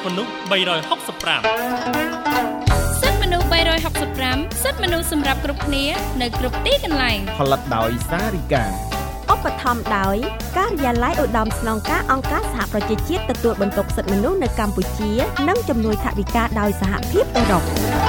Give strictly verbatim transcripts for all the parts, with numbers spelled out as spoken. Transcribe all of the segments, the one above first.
មនុស្សបីរយហុកសិបប្រាំសិទ្ធិមនុស្សបីរយហុកសិបប្រាំសិទ្ធិមនុស្សសម្រាប់គ្រប់គ្នានៅគ្រប់ទីកន្លែងផលិតដោយសារិកាឧបត្ថម្ភដោយការិយាល័យឧត្តមស្នងការអង្គការសហប្រជាជាតិទទួលបន្ទុកសិទ្ធិមនុស្សនៅកម្ពុជានិងជំនួយថវិកាដោយសហភាពអឺរ៉ុប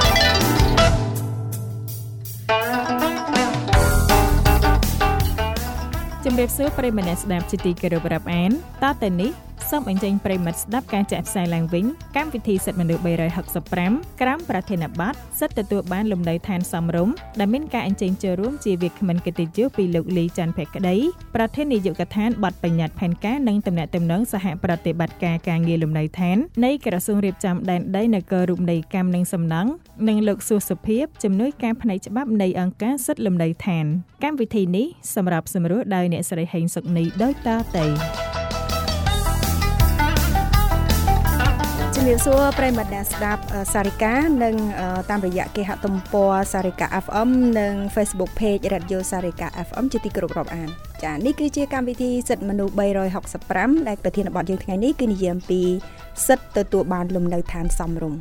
ជំរាបសួរប្រិយមិត្តអ្នកស្ដាប់ជាទីគោរពរាប់អានតទៅនេះសូមអញ្ជើញប្រិយមិត្តស្ដាប់ការចាក់ផ្សាយឡើងវិញកម្មវិធីសិទ្ធិមនុស្សបីរយហុកសិបប្រាំក្រោមប្រធានបទសិទ្ធិទទួលបានលំនៅឋានសមរម្យដែលមានការអញ្ជើញចូលរួមជាវាគ្មិនកិត្តិយសពីលោកលីច័ន្ទភក្តីប្រធាននាយកដ្ឋានបទបញ្ញត្តិផែនការនិងទំនាក់ទំនងសហប្រតិបត្តិការការងារលំនៅឋាននៃក្រសួងរៀបចំដែនដីនគររូបនីយកម្មនិងសំណង់និងលោកសួសុភិបជំនួយការផ្នែកច្បាប់នៃអង្គការសិទ្ធិលំនៅឋានកម្មវិធីនេះសម្រាប់សម្រួលដោយអ្នកស្រីហេងសុកនីដោយតទៅជំរាបសួរប្រិយមិត្តអ្នកស្ដាប់សារិកានិងតាមរយៈគេហទំព័រសារិកា เอฟ เอ็ม និង Facebook Page Radio Sarika เอฟ เอ็ม ជាទីគោរពរាប់អានចា៎នេះគឺជាកម្មវិធីសិទ្ធិមនុស្សបីរយហុកសិបប្រាំដែលប្រធានបទយើងថ្ងៃនេះគឺនិយាយអំពីសិទ្ធិទទួលបានលំនៅឋានសមរម្យ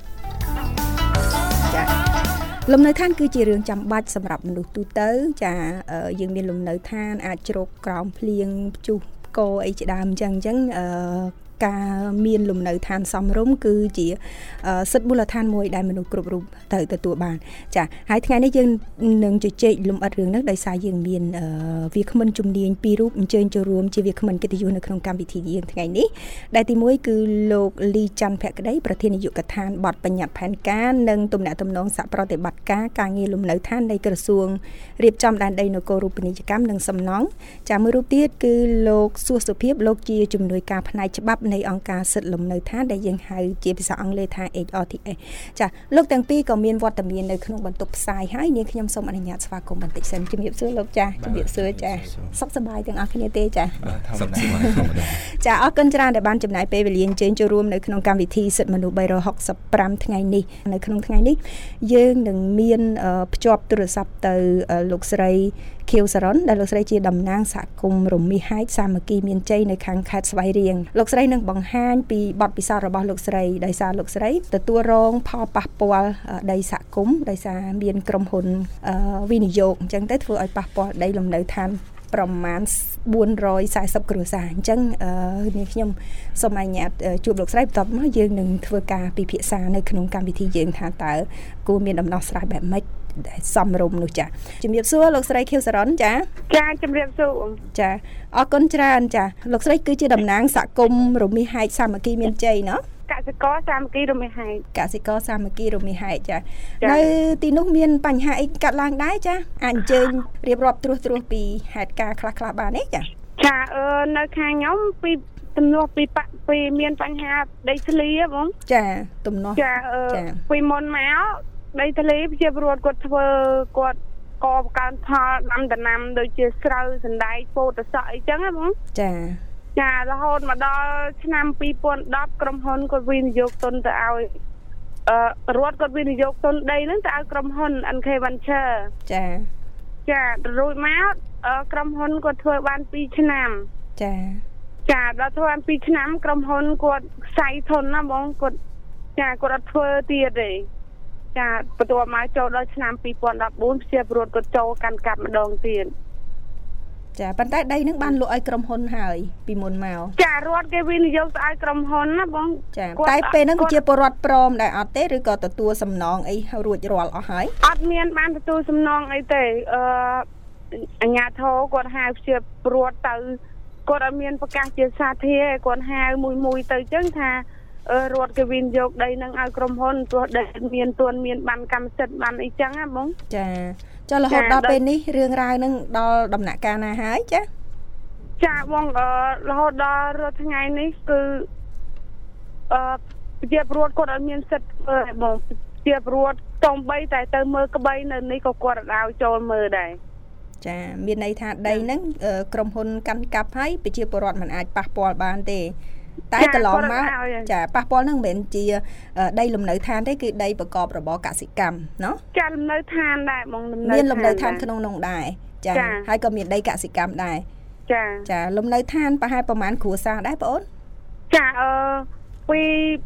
ចា៎លំនៅឋានគឺជារឿងចាំបាច់សម្រាប់មនុស្សទូទៅចា៎យើងមានលំនៅឋានអាចជ្រកក្រោមភ្លៀងព្យុះកោអីជាដើមអញ្ចឹងអញ្ចឹងអឺការមានលំនៅឋានសមរម្យគឺជាសិទ្ធិមូលដ្ឋានមួយដែលមនុស្សគ្រប់រូបត្រូវទទួលបានចា៎ហើយថ្ងៃនេះយើងនឹងជជែកលំអិតរឿងនេះដោយសារយើងមានវាគ្មិនជំនាញពីររូបអញ្ជើញចូលរួមជាវាគ្មិនកិត្តិយសនៅក្នុងកម្មវិធីយើងថ្ងៃនេះដែលទីមួយគឺលោកលីច័ន្ទភក្តីប្រធាននាយកដ្ឋានបទបញ្ញត្តិផែនការនិងទំនាក់ទំនងសហប្រតិបត្តិការការងារលំនៅឋាននៃក្រសួងរៀបចំដែនដីនគររូបនីយកម្មនិងសំណង់ចា៎មួយរូបទៀតគឺលោកសួសុភិបលោកជាជំនួយការផ្នែកច្បាប់នៃអង្គការសិទ្ធិលំនៅឋានដែលយើងហៅជាភាសាអង់គ្លេសថា เอช อาร์ ที เอส ចាលោកទាំងពីរក៏មានវត្តមាននៅក្នុងបន្ទប់ផ្សាយហើយនាងខ្ញុំសូមអនុញ្ញាតស្វាគមន៍បន្តិចសិនជំរាបសួរលោកចាជំរាបសួរចាសុខសប្បាយទាំងអស់គ្នាទេចាសុខសប្បាយធម្មតាចាអរគុណច្រើនដែលបានចំណាយពេលវេលាអញ្ជើញចូលរួមនៅក្នុងកម្មវិធីសិទ្ធិមនុស្សបីរយហុកសិបប្រាំថ្ងៃនេះនៅក្នុងថ្ងៃនេះយើងនឹងមានភ្ជាប់ទូរស័ព្ទទៅលោកស្រីខៀវសរនដែលលោកស្រីជាតំណាងសហគមន៍រមាសហែកសាមគ្គីមានជ័យនៅខាងខេត្តស្វាយរៀងលោកស្រីនឹងបង្ហាញពីបទពិសោធន៍របស់លោកស្រីដោយសារលោកស្រីទទួលរងផលប៉ះពាល់ដីសហគមន៍ដោយសារមានក្រុមហ៊ុនវិនិយោគអញ្ចឹងទៅធ្វើឲ្យប៉ះពាល់ដីលំនៅឋានប្រមាណបួនរយសែសិបគ្រួសារអញ្ចឹងនាងខ្ញុំសូមអនុញ្ញាតជួបលោកស្រីបន្ទាប់មកយើងនឹងធ្វើការពិភាក្សានៅក្នុងកម្មវិធីយើងថាតើគួរមានដំណោះស្រាយបែបម៉េចសំរុំនោះចាជំរាបសួរលោកស្រីខៀវសរនចាចាជំរាបសួរចាអរគុណច្រើនចាលោកស្រីគឺជាតំណាងសហគមន៍រមាសហែកសាមគ្គីមានជ័យណោះកសិករសាមគ្គីរមាសហែកកសិករសាមគ្គីរមាសហែកចានៅទីនោះមានបញ្ហាអីកាត់ឡើងដែរចាអាចអញ្ជើញរៀបរាប់ត្រួសត្រាសពីហេតុការណ៍ខ្លះៗបានទេចាចាអឺនៅខាងខ្ញុំពីទំនាស់ពីពីមានបញ្ហាដីធ្លីហ៎បងចាទំនាស់ចាអឺពីមុនមកដីធ្លីប្រជាពលរដ្ឋគាត់ធ្វើគាត់កបកើនផលដាំដំណាំដូចជាស្រូវសណ្តែកពោតសក់អីចឹងហ៎បងចាចារហូតមកដល់ឆ្នាំពីរពាន់ដប់ក្រុមហ៊ុនគាត់វិនិយោគទុនទៅឲ្យអឺរដ្ឋគាត់វិនិយោគទុនដីហ្នឹងទៅឲ្យក្រុមហ៊ុន អិន ខេ Venture ចាចារួចមកក្រុមហ៊ុនគាត់ធ្វើបានពីរឆ្នាំចាចាដល់ធ្វើបានពីរឆ្នាំក្រុមហ៊ុនគាត់ខ្សែធនណាបងគាត់ចាគាត់អត់ធ្វើទៀតទេចាបន្ទាប់មកចូលដល់ឆ្នាំពីរពាន់ដប់បួនប្រជាពលរដ្ឋគាត់ចូលកាន់កាប់ម្ដងទៀតចាប៉ុន្តែដីនឹងបានលក់ឲ្យក្រុមហ៊ុនហើយពីមុនមកចារដ្ឋគេវិនិយោគទៅឲ្យក្រុមហ៊ុនណាបងចាតែពេលហ្នឹងប្រជាពលរដ្ឋព្រមដែរអត់ទេឬក៏ទទួលសំណងអីរួចរាល់អស់ហើយអត់មានបានទទួលសំណងអីទេអឺអាជ្ញាធរគាត់ហៅប្រជាពលរដ្ឋទៅគាត់អត់មានប្រកាសជាសាធារណៈគាត់ហៅមួយមួយទៅចឹងថារដ្ឋគេវិនិយោគដីនឹងឲ្យក្រុមហ៊ុនព្រោះដីមានទួនមានបានកម្មសិទ្ធិបានអីចឹងណាបងចាចុះរហូតដល់ពេលនេះរឿងរ៉ាវនឹងដល់ដំណាក់កាលណាហើយចាចាបងរហូតដល់រាល់ថ្ងៃនេះគឺអឺប្រជាពលរដ្ឋគាត់អត់មានសិទ្ធិធ្វើបងប្រជាពលរដ្ឋតំបីតែទៅមើលក្បីនៅនេះក៏គាត់អត់ឲ្យចូលមើលដែរចាមានន័យថាដីហ្នឹងក្រុមហ៊ុនកាន់កាប់ហើយប្រជាពលរដ្ឋមិនអាចប៉ះពាល់បានទេតែកន្លងមកចាប៉ះពាល់ហ្នឹងមិនមែនជាដីលំនៅឋានទេគឺដីប្រកបរបរកសិកម្មណោះចាលំនៅឋានដែរបងលំនៅមានលំនៅឋានក្នុងនោះដែរចាហើយក៏មានដីកសិកម្មដែរចាចាលំនៅឋានប្រហែលប្រហែលគ្រួសារដែរបងអូនចាអឺពី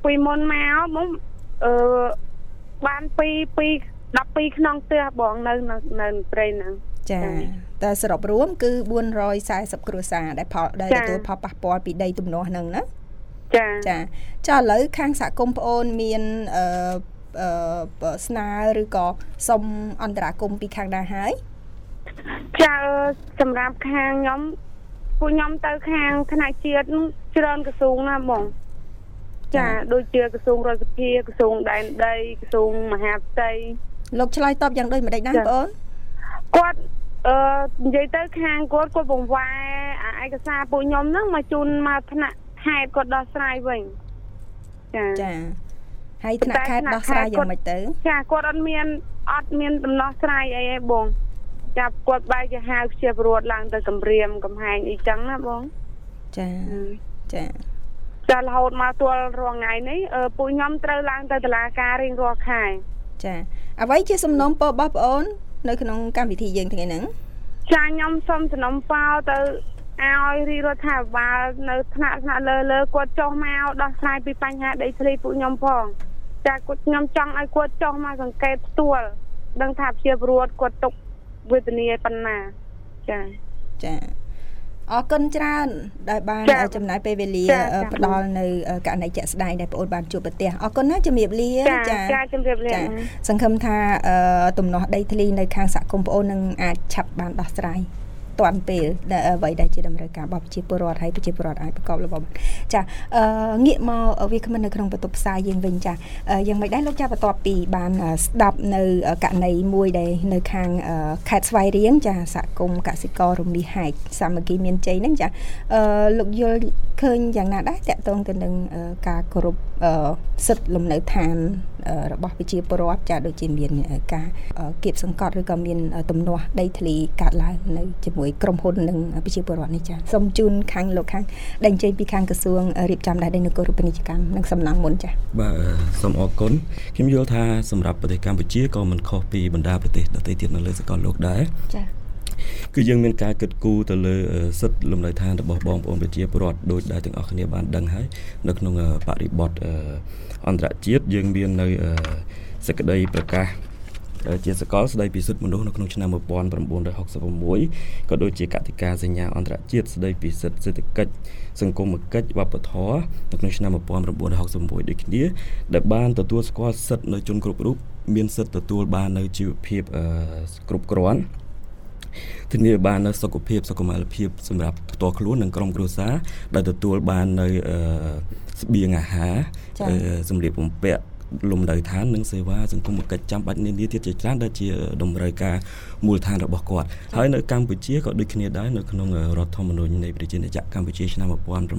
ពីមុនមកមកអឺបានពីពីដប់ពីរក្នុងផ្ទះបងនៅនៅព្រៃហ្នឹងចាតែសរុបរួមគឺបួនរយសែសិបគ្រួសារដែលផលដែលទទួលផលប៉ះពាល់ពីដីទំនាស់ហ្នឹងណាចាចាចាឥឡូវខាងសហគមន៍ប្អូនមានអឺអឺស្នើឬក៏សុំអន្តរាគមន៍ពីខាងណាហើយចាសម្រាប់ខាងខ្ញុំពួកខ្ញុំទៅខាងថ្នាក់ជាតិច្រើនក្រសួងណាបងចាដូចជាក្រសួងរដ្ឋសភាក្រសួងដែនដីក្រសួងមហាផ្ទៃលោកឆ្លើយតបយ៉ាងដូចម្ដេចដែរបងប្អូនគាត់អឺនិយាយទៅខាងគាត់គាត់បង្វែរឯកសារពួកខ្ញុំហ្នឹងមកជូនមកថ្នាក់ខេត្តគាត់ដោះស្រាយវិញចាចាហើយថ្នាក់ខេត្តដោះស្រាយយ៉ាងម៉េចទៅចាគាត់អត់មានអត់មានដំណោះស្រាយអីទេបងចាប់គាត់បែរជាហៅជាពលរដ្ឋឡើងទៅគម្រាមកំហែងអីចឹងណាបងចាចាចារហូតមកទល់រាល់ថ្ងៃនេះពួកខ្ញុំត្រូវឡើងទៅតុលាការរៀងរាល់ខែចាអ្វីជាសំណុំពររបស់បងអូននៅក្នុងកម្មវិធីយើងថ្ងៃហ្នឹងចាខ្ញុំសូមសំណុំពរទៅឲ្យរាជរដ្ឋាភិបាលនៅថ្នាក់ថ្នាក់លើលើគាត់ចុះមកដោះស្រាយពីបញ្ហាដីធ្លីពួកខ្ញុំផងចាគាត់ខ្ញុំចង់ឲ្យគាត់ចុះមកសង្កេតផ្ទាល់ដឹងថាជាពលរដ្ឋគាត់ទុកវេទនាប៉ុណ្ណាចាចាអរគុណច្រើនដែលបានចំណាយពេលវេលាផ្ដល់នៅករណីជាក់ស្ដែងដែលបងអូនបានជួបប្រទះអរគុណណាជំរាបលាចាចាជំរាបលាសង្ឃឹមថាទំនាស់ដីធ្លីនៅខាងសហគមន៍បងអូននឹងអាចឆាប់បានដោះស្រាយតាន់ពេលដែលអ្វីដែលជាតម្រូវការរបស់ប្រជាពលរដ្ឋហើយប្រជាពលរដ្ឋអាចប្រកបរបរចាងាកមកវាគ្មិននៅក្នុងបន្ទប់ផ្សាយយើងវិញចាយ៉ាងម៉េចដែរលោកចាបន្ទាប់ពីបានស្ដាប់នៅករណីមួយដែលនៅខាងខេត្តស្វាយរៀងចាសហគមន៍កសិកររមាសហែកសាមគ្គីមានជ័យហ្នឹងចាលោកយល់ឃើញយ៉ាងណាដែរតកតងទៅនឹងការគោរពសិទ្ធិលំនៅឋានរបស់ប្រជាពលរដ្ឋចាដូចជាមានការគៀបសង្កត់ឬក៏មានទំនាស់ដីធ្លីកាត់ឡើងនៅជាមួយក្រុមហ៊ុននិងប្រជាពលរដ្ឋនេះចាសូមជូនខាងលោកខាងដែលអញ្ជើញពីខាងក្រសួងរៀបចំដែរនគររូបនីយកម្មនិងសំណងមុនចាបាទសូមអរគុណខ្ញុំយល់ថាសម្រាប់ប្រទេសកម្ពុជាក៏មិនខុសពីបណ្ដាប្រទេសដទៃទៀតនៅលើសកលលោកដែរចាគឺយើងមានការគិតគូរទៅលើសិទ្ធិលំនៅឋានរបស់បងប្អូនប្រជាពលរដ្ឋដោយដែលទាំងអស់គ្នាបានដឹងហើយនៅក្នុងបរិបទអន្តរជាតិយើងមាននៅសេចក្តីប្រកាសជាសកលស្តីពីសិទ្ធិមនុស្សនៅក្នុងឆ្នាំmột nghìn chín trăm sáu mươi sáuក៏ដូចជាកតិកាសញ្ញាអន្តរជាតិស្តីពីសិទ្ធិសេដ្ឋកិច្ចសង្គមគិច្ចវប្បធម៌នៅក្នុងឆ្នាំmột nghìn chín trăm sáu mươi sáuដូចគ្នាដែលបានទទួលស្គាល់សិទ្ធិនៅជនគ្រប់រូបមានសិទ្ធិទទួលបាននៅជីវភាពគ្រប់គ្រាន់ធានាបាននៅសុខភាពសុខុមាលភាពសម្រាប់ផ្ទាល់ខ្លួននិងក្រុមគ្រួសារដែលទទួលបាននៅស្បៀងអាហារសម្ភារបំពាក់លំនៅឋាននិងសេវាសង្គមគិច្ចចាំបាច់នានាទៀតជាច្រើនដែលជាតម្រូវការមូលដ្ឋានរបស់គាត់ហើយនៅកម្ពុជាក៏ដូចគ្នាដែរនៅក្នុងរដ្ឋធម្មនុញ្ញនៃប្រជាណាចក្រកម្ពុជាឆ្នាំmột nghìn chín trăm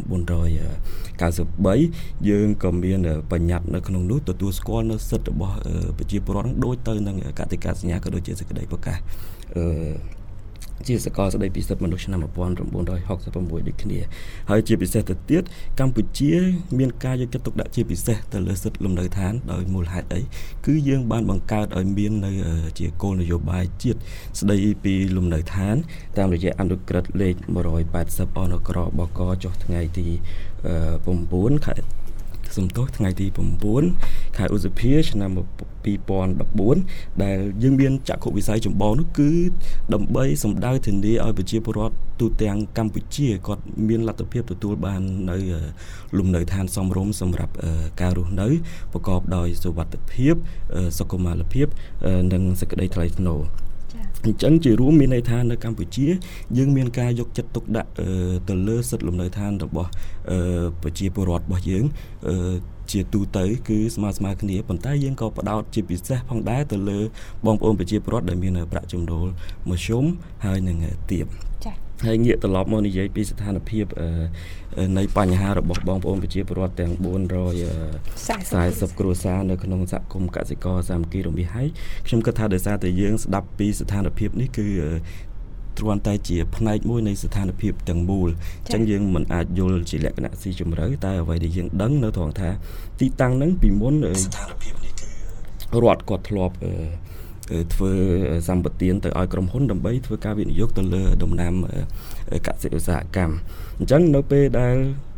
chín mươi baយើងក៏មានបញ្ញត្តិនៅក្នុងនោះទទួលស្គាល់នៅសិទ្ធិរបស់ប្រជាពលរដ្ឋដូចទៅនឹងកតិកាសញ្ញាក៏ដូចជាសេចក្តីប្រកាសអឺជាសកលស្តីពីសិទ្ធិមនុស្សឆ្នាំmột nghìn chín trăm sáu mươi sáuដូចគ្នាហើយជាពិសេសទៅទៀតកម្ពុជាមានការយកចិត្តទុកដាក់ជាពិសេសទៅលើសិទ្ធិលំនៅឋានដោយមូលហេតុអីគឺយើងបានបង្កើតឲ្យមាននៅជាគោលនយោបាយជាតិស្តីពីលំនៅឋានតាមរយៈអនុក្រឹត្យលេខmột trăm tám mươiអនក្របកចុះថ្ងៃទីnineខែសំទោសថ្ងៃទីnineខែឧសភាឆ្នាំtwo thousand fourteenដែលយើងមានចក្ខុវិស័យចម្បងនោះគឺដើម្បីសម្ដៅធានាឲ្យប្រជាពលរដ្ឋទូទាំងកម្ពុជាគាត់មានលទ្ធភាពទទួលបាននៅលំនៅឋានសមរម្យសម្រាប់ការរស់នៅប្រកបដោយសុវត្ថិភាពសុខុមាលភាពនិងសេចក្តីថ្លៃថ្នូរអញ្ចឹងជារួមមានន័យថានៅកម្ពុជាយើងមានការយកចិត្តទុកដាក់ទៅលើសិទ្ធិលំនៅឋានរបស់ប្រជាពលរដ្ឋរបស់យើងជាទូទៅគឺស្មើស្មើគ្នាប៉ុន្តែយើងក៏ផ្ដោតជាពិសេសផងដែរទៅលើបងប្អូនប្រជាពលរដ្ឋដែលមានប្រាក់ចំណូលមធ្យមហើយនឹងទាបចា៎ហើយងាកត្រឡប់មកនិយាយពីស្ថានភាពនៃបញ្ហារបស់បងប្អូនប្រជាពលរដ្ឋទាំងfour hundred fortyគ្រួសារនៅក្នុងសហគមន៍កសិករសាមគ្គីរមាសហែកខ្ញុំគិតថាដោយសារតែយើងស្ដាប់ពីស្ថានភាពនេះគឺទ្រាំតែជាផ្នែកមួយនៃស្ថានភាពទាំងមូលអញ្ចឹងយើងមិនអាចយល់ជាលក្ខណៈស៊ីជម្រៅតែអ្វីដែលយើងដឹងនៅត្រង់ថាទីតាំងហ្នឹងពីមុនស្ថានភាពនេះគឺរដ្ឋគាត់ធ្លាប់ធ្វើសម្បទានទៅឲ្យក្រុមហ៊ុនដើម្បីធ្វើការវិនិយោគទៅលើដំណាំកសិឧស្សាហកម្មអញ្ចឹងនៅពេលដែល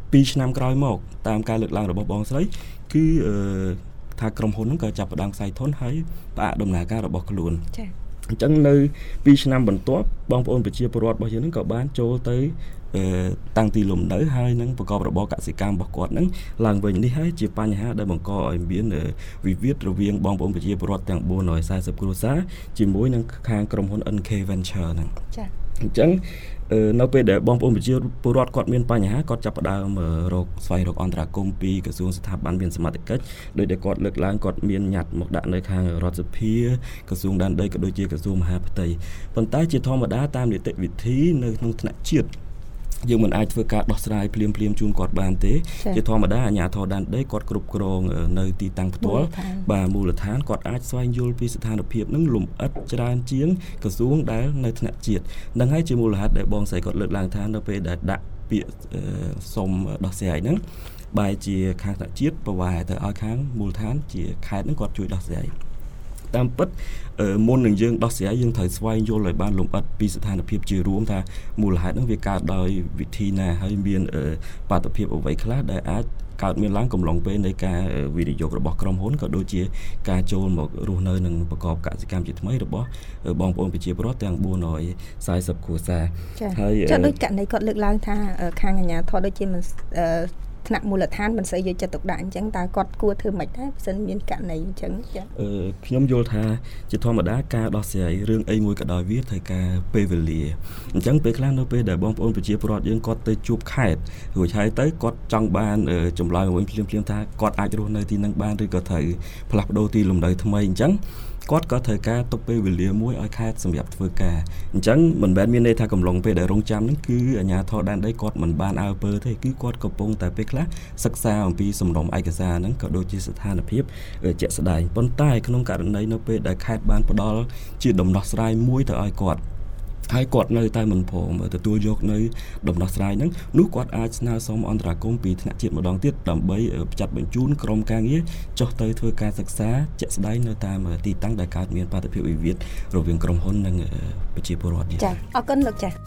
ពីរឆ្នាំក្រោយមកតាមការលើកឡើងរបស់បងស្រីគឺអឺថាក្រុមហ៊ុនហ្នឹងក៏ចាប់ផ្ដើមខ្សែធនហើយផ្អាកដំណើរការរបស់ខ្លួនចា៎អញ្ចឹងនៅពីរឆ្នាំបន្ទាប់បងប្អូនប្រជាពលរដ្ឋរបស់យើងហ្នឹងក៏បានចូលទៅអឺតាំងទីលំនៅហើយនឹងប្រកបរបរកសិកម្មរបស់គាត់ហ្នឹងឡើងវិញនេះហើយជាបញ្ហាដែលបង្កឲ្យមានវិវាទរវាងបងប្អូនប្រជាពលរដ្ឋទាំងbốnរយสี่สิบគ្រួសារជាមួយនឹងខាងក្រុមហ៊ុន เอ็น เค Venture ហ្នឹងចា៎អញ្ចឹងនៅពេលដែលបងប្អូនប្រជាពលរដ្ឋគាត់មានបញ្ហាគាត់ចាប់ផ្ដើមរកស្វែងរកអន្តរាគមន៍ពីក្រសួងស្ថាប័នមានសមត្ថកិច្ចដោយដែលគាត់លើកឡើងគាត់មានញត្តិមកដាក់នៅខាងរដ្ឋសភាក្រសួងដែនដីក៏ដូចជាក្រសួងមហាផ្ទៃប៉ុន្តែជាធម្មតាតាមនីតិវិធីនៅក្នុងថ្នាក់ជាតិយើងមិនអាចធ្វើការដោះស្រាយភ្លាមភ្លាមជូនគាត់បានទេជាធម្មតាអាជ្ញាធរដែនដីគាត់គ្រប់គ្រងនៅទីតាំងផ្ទាល់បាទមូលដ្ឋានគាត់អាចស្វែងយល់ពីស្ថានភាពនឹងលំអិតច្រើនជាងក្រសួងដែលនៅថ្នាក់ជាតិនឹងហើយជាមូលហេតុដែលបងស្រីគាត់លើកឡើងថានៅពេលដែលដាក់ពាក្យសុំដោះស្រាយហ្នឹងបែរជាខាងថ្នាក់ជាតិប្រវាយទៅឲ្យខាងមូលដ្ឋានជាខេត្តហ្នឹងគាត់ជួយដោះស្រាយតាមពិតមុននឹងយើងដោះស្រាយយើងត្រូវស្វែងយល់ឲ្យបានលម្អិតពីស្ថានភាពជារួមថាមូលហេតុហ្នឹងវាកើតដោយវិធីណាហើយមានបាតុភិបអ្វីខ្លះដែលអាចកើតមានឡើងកំឡុងពេលនៃការវិនិយោគរបស់ក្រុមហ៊ុនក៏ដូចជាការចូលមករស់នៅនឹងប្រកបកសិកម្មជាថ្មីរបស់បងប្អូនប្រជាពលរដ្ឋទាំងbốnរយสี่สิบគ្រួសារហើយចាដូចករណីគាត់លើកឡើងថាខាងអាជ្ញាធរដូចជាមិនថ្នាក់មូលដ្ឋានមិនសូវយកចិត្តទុកដាក់អញ្ចឹងតើគាត់គួរធ្វើម៉េចដែរបើសិនមានករណីអញ្ចឹងចាអឺខ្ញុំយល់ថាជាធម្មតាការដោះស្រាយរឿងអីមួយក៏ដោយវាត្រូវការពេលវេលាអញ្ចឹងពេលខ្លះនៅពេលដែលបងប្អូនប្រជាពលរដ្ឋយើងគាត់ទៅជួបខេត្តរួចហើយទៅគាត់ចង់បានចម្លើយវិញភ្លាមភ្លាមថាគាត់អាចរស់នៅទីនឹងបានឬក៏ត្រូវផ្លាស់ប្ដូរទីលំនៅថ្មីអញ្ចឹងគាត់ក៏ត្រូវការទុកពេលវេលាមួយឲ្យខេត្តសម្រាប់ធ្វើការអញ្ចឹងមិនមែនមានន័យថាកំឡុងពេលដែលរងចាំហ្នឹងគឺអាជ្ញាធរដែនដីគាត់មិនបានអើពើទេគឺគាត់កំពុងតែពេលខ្លះសិក្សាអំពីសំណុំឯកសារហ្នឹងក៏ដូចជាស្ថានភាពជាក់ស្ដែងប៉ុន្តែក្នុងករណីនៅពេលដែលខេត្តបានផ្ដល់ជាដំណោះស្រាយមួយទៅឲ្យគាត់ហើយគាត់នៅតែមិនព្រមទទួលយកនៅដំណោះស្រាយហ្នឹងនោះគាត់អាចស្នើសុំអន្តរាគមន៍ពីថ្នាក់ជាតិម្ដងទៀតដើម្បីចាត់បញ្ជូនក្រុមការងារចុះទៅធ្វើការសិក្សាជាក់ស្ដែងនៅតាមទីតាំងដែលកើតមានបាតុភិបវិវាទរវាងក្រុមហ៊ុននិងប្រជាពលរដ្ឋចា៎អរគុណលោកចា៎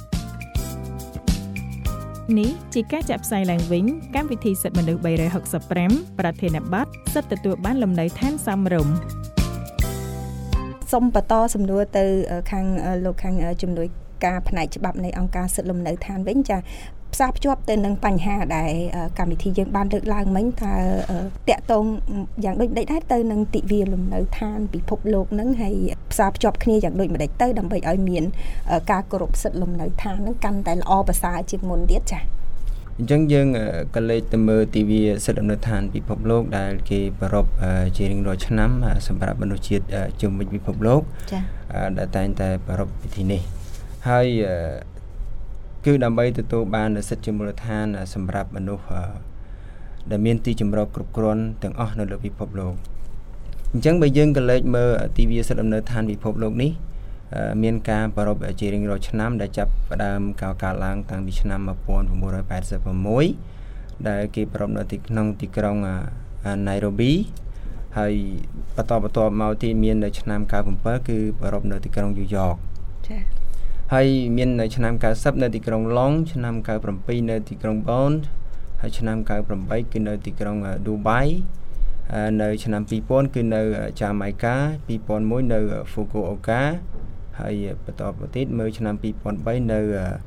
នេះជាការចាក់ផ្សាយឡើងវិញកម្មវិធីសិទ្ធិមនុស្សបីរយหกสิบห้าប្រធានបទសិទ្ធិទទួលបានលំនៅឋានសមរម្យសូមបន្តសំណួរទៅខាងលោកខាងជំនួយការផ្នែកច្បាប់នៃអង្គការសិទ្ធិលំនៅឋានវិញចាផ្សារភ្ជាប់ទៅនឹងបញ្ហាដែលកម្មវិធីយើងបានលើកឡើងមិញថាតាក់ទងយ៉ាងដូចម្ដេចដែរទៅនឹងទិវាលំនៅឋានពិភពលោកហ្នឹងហើយផ្សារភ្ជាប់គ្នាយ៉ាងដូចម្ដេចទៅដើម្បីឲ្យមានការគោរពសិទ្ធិលំនៅឋានហ្នឹងកាន់តែល្អប្រសើរជាងមុនទៀតចាអញ្ចឹងយើងក៏លេខទៅមើលទិវាសិទ្ធិលំនៅឋានពិភពលោកដែលគេប្រារព្ធជារៀងរាល់ឆ្នាំសម្រាប់មនុស្សជាតិជុំវិញពិភពលោកចា៎ដែលតែងតែប្រារព្ធពិធីនេះហើយគឺដើម្បីទទួលបានសិទ្ធិជាមូលដ្ឋានសម្រាប់មនុស្សដែលមានទីជម្រកគ្រប់គ្រាន់ទាំងអស់នៅលើពិភពលោកអញ្ចឹងបើយើងក៏លេខមើលទិវាសិទ្ធិលំនៅឋានពិភពលោកនេះមានការប្រារព្ធជារៀងរាល់ឆ្នាំដែលចាប់ផ្ដើមកោកាលឡើងតាំងពីឆ្នាំmột nghìn chín trăm tám mươi sáuដែលគេប្រារព្ធនៅទីក្នុងទីក្រុង Nairobi ហើយបន្តបន្តមកទីមាននៅឆ្នាំ九十七គឺប្រារព្ធនៅទីក្រុង New York ចា៎ហើយមាននៅឆ្នាំ九十នៅទីក្រុង Long ឆ្នាំ九十七នៅទីក្រុង Bonn ហើយឆ្នាំ九十八គឺនៅទីក្រុង Dubai នៅឆ្នាំពីរពាន់គឺនៅ Jamaica ពីរពាន់មួយនៅ Fukuoka ហើយបន្តប្រទេសមើលឆ្នាំពីរពាន់បីនៅ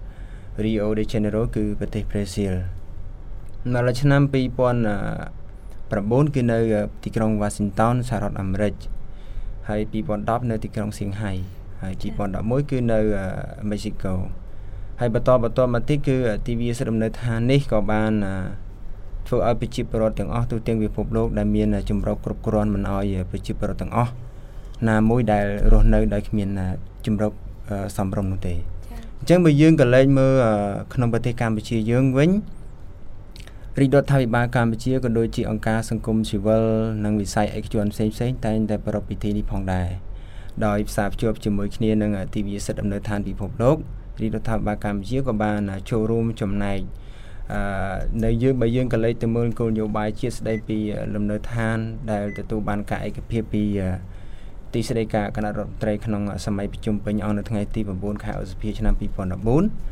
Rio de Janeiro គឺប្រទេសប្រេស៊ីលនៅឆ្នាំពីរពាន់ប្រាំគឺនៅទីក្រុង Washington សហរដ្ឋអាមេរិកហើយពីរពាន់ដប់នៅទីក្រុង Shanghai ហើយពីរពាន់ដប់មួយគឺនៅ Mexico ហើយបន្តបន្តមកទៀតគឺទិវាសិទ្ធិលំនៅឋាននេះក៏បានធ្វើឲ្យប្រជាពលរដ្ឋទាំងអស់ទូទាំងពិភពលោកដែលមានជំរកគ្រប់គ្រាន់មិនឲ្យប្រជាពលរដ្ឋទាំងអស់ណាមួយដែលរស់នៅដោយគ្មានជំរកសមរម្យនោះទេអញ្ចឹងបើយើងក៏លេខមើលក្នុងប្រទេសកម្ពុជាយើងវិញរាជរដ្ឋាភិបាលកម្ពុជាក៏ដូចជាអង្គការសង្គមស៊ីវិលនិងវិស័យឯកជនផ្សេងៗតែងតែប្រារព្ធពិធីនេះផងដែរដោយផ្សារភ្ជាប់ជាមួយគ្នានឹងទិវាសិទ្ធិលំនៅឋានពិភពលោករាជរដ្ឋាភិបាលកម្ពុជាក៏បានចូលរួមចំណែកអឺនៅយើងបើយើងក៏លេខទៅមើលគោលនយោបាយជាតិស្ដីពីលំនៅឋានដែលទទួលបានការឯកភាពពីទីស្តីការគណៈរដ្ឋមន្ត្រីក្នុងសម័យប្រជុំពេញអង្គនៅថ្ងៃទី៩ខែឧសភាឆ្នាំពីរពាន់ដប់បួន